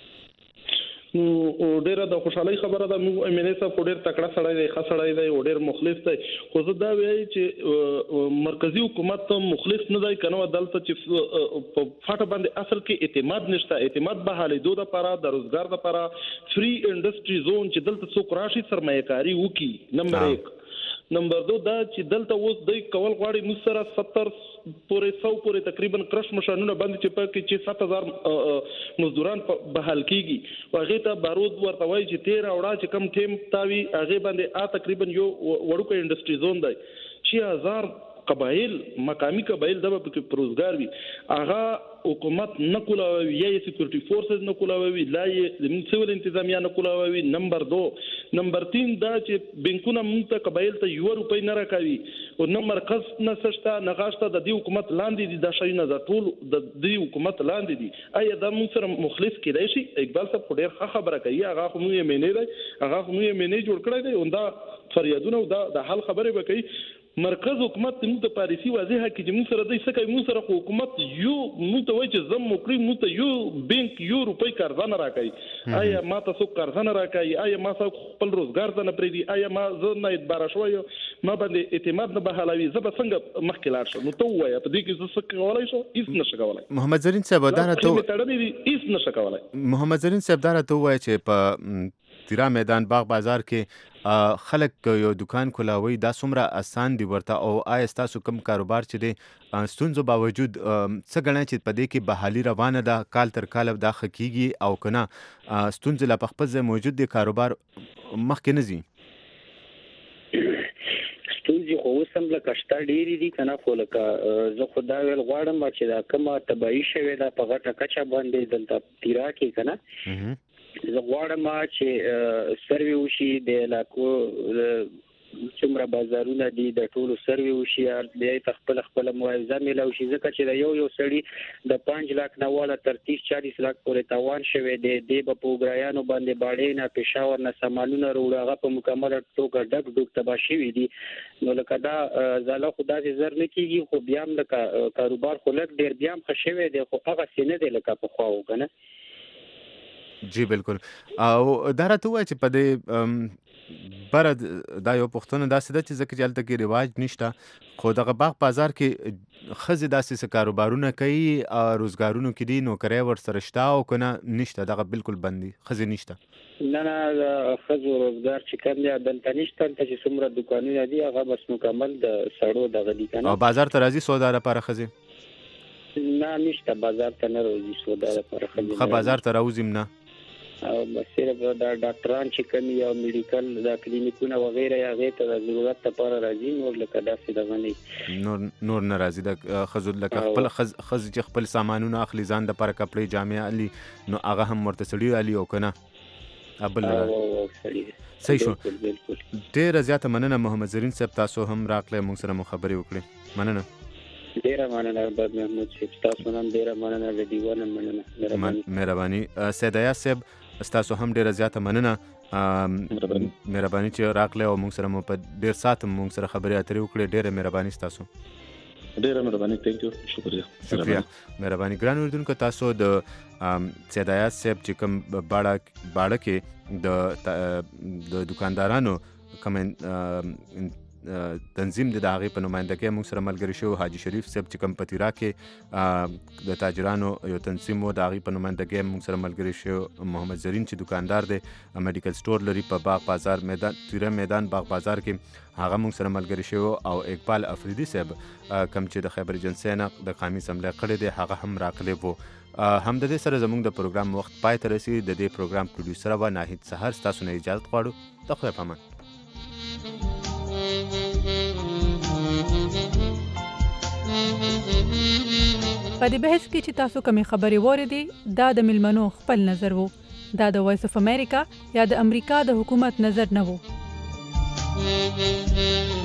نو ډیره د خوشحالي خبره ده نو امینه صاحب ډیر تکړه سړی دی ښه سړی دی ډیر مخلص دی خو زه دا وایي چې مرکزی حکومت ته مخلص نه دی کنه دلته چې په فاټه باندې اصل کې اعتماد نشته اعتماد به حالېدو لپاره د روزګار لپاره فری انډستری زون چې دلته څوک راشي سرمایه‌کاري وکړي نمبر یک نمبر دو دا چې دلته اوس د کول غواړي نو سره ستر پورې سو پورې تقریبا کرش مشانونه باندې چې په کې چې سات هزار مزدوران بحال کیږي او هغه ته بارود ورته وایي چې تیر اوړه چې کم ټیم تاوي هغه باندې ا تقریبا یو وړوکه انډستری زون دی چې هزار قبایل مقامی قبایل د په روزګار وي هغه حکومت نه کولاوي یا سکیورټي فورسز نه کولاوي لا یې سیول انتظامیه نه کولاوي نمبر دو نمبر تین دا چې بانکونه مونږ ته قبایل ته یو روپۍ نه راکوي او نه مرکز نه سشته نه غاشته د دې حکومت لاندې دي د شي نه د ټول د دې حکومت لاندې دي ایا دا مونږ سره مخلص کېدای شي اقبال صاحب ډېر ښه خبره کوي هغه خو مونږ یې مینې دی هغه خو مونږ یې مینې جوړ کړی دی او دا فریادونه دا د حل خبرې وکړي مرکز حکومت موږ ته پالیسی واضحه کړي چې موږ سره د څه کوي موږ سره حکومت یو موږ ته وایي چې زم موکړي موږ ته یو بانک یو روپۍ قرضه نه راکړي آیا ما تاسو قرضه نه راکړي آیا ما خپل روزګار ته نه پریږدي آیا ما زه نه اعتبار شوی ما باندې اعتماد نه بحالوي زه به څنګه مخکې لاړ شم نو ته وایې په دې کې زه څه کولای شم هیڅ نشم کولای محمد زرین صاحب دا راته هیڅ نشم کولای محمد زرین صاحب دا راته وایي چې په تیرا میدان باغ بازار کې خلک یو دکان کولاوي دا څومره اسان دی ورته او آیا تاسو کوم کاروبار چې دی ستونزو باوجود څه غواړئ چې په دې کې بحالي روانه ده کال تر کال دا خکېږي او کنه ستونزې لا په خپل ځای موجود دی کاروبار مخکې نه ځي ستونزې خو اوس هم لکه شته ډېرې دي که نه خو لکه زه خو دا ویل غواړم چې دا کومه تباهي شوې ده په غټه کچه باندې دلته تیرا کې که نه زه غواړم چې سروې وشي د علاقو څومره بازارونه دي د ټولو سروې وشي بیا یې خپل خپل معاوضه میلاو شي ځکه چې د یو یو سړي د پنځه لاک نه والا تر تیس چالیس لاک پورې تاوان شوی دی دی به په ګرایانو باندې باړې نه پېښور نه سامانونه وروړه هغه په مکمله توګه ډک ډوک تباه شوي دي نو لکه دا زاله خو داسې زر نه کېږي خو بیا هم لکه کاروبار خو لږ ډېر بیا هم ښه شوی دی خو هغسې نه دی لکه پخوا و که نه جی بالکل او دا راته ووایه چې په دې بره دا یو پوښتنه داسې ده چې ځکه چې هلته کې رواج نشته خو دغه باغ بازار کې ښځې داسې څه کاروبارونه کوي روزګارونو کې دي نوکرۍ ورسره شته او که نه نشته دغه بالکل بند دي ښځې نشته نه نه د ښځو روزګار چې کوم دی دلته نشته دلته چې څومره دوکانونه دي هغه بس مکمل د سړو دغه دي که نه او بازار ته راځي سودا لپاره ښځې نه نشته بازار ته نه راځي سودا لپاره ښځې ښه بازار ته راوځي نه او صرف د ډاکټران چې کومي او میډیکل د کلینیکونه وغیره هغې ته د ضرورت لپاره راځي نور لکه داسې دغه نه نور نور نه راځي د ښځو لکه خپل ښځې چې خپل سامانونه اخلي ځان دپاره کپړې جامې الي نو هغه هم ورته سړي الي او که نه بل صحیح شو ډېره زیاته مننه محمد زرین صاحب تاسو هم راغلی موږ سره مو خبرې وکړې مننه ډیره مننه بد محمود صاحب تاسو هم ډیره مننه د دیوان مننه مهرباني سیدایا صاحب ستاسو هم ډیره زیاته مننه مهرباني چې راغله او موږ سره مو په ډیر سات موږ سره خبرې اترې وکړې. ډیره مهرباني ستاسو. ډیره مهرباني. ثانک یو. شکریہ. شکریہ. مهرباني. ګران اوریدونکو تاسو د سیدایات صاحب چې کوم باړه باړه کې د د دکاندارانو کوم تنظیم د هغې په نمایندګۍ موږ سره ملګري شو حاجي شریف صاحب چې کوم په تیرا کې د تاجرانو یو تنظیم و د هغې په نمایندګۍ موږ سره ملګري شو محمد زرین چې دکاندار دی میډیکل سټور لري په باغ بازار میدان تیرا میدان باغ بازار کې هغه موږ سره ملګري شو او اقبال افریدي صاحب کوم چې د خیبر ایجنسۍ نه د قامي اسمبلی غړی دی هغه هم راغلی و. هم د دې سره زموږ د پروګرام وخت پای ته رسي. د دې پروګرام پروډیوسر و ناهید سحر. ستاسو نه اجازت غواړو. د خدای په امان. په دې بحث کې چې تاسو کومې خبرې واورېدې دا د ملمنو خپل نظر وو. دا د وایس اف امریکا یا د امریکا د حکومت نظر نه وو.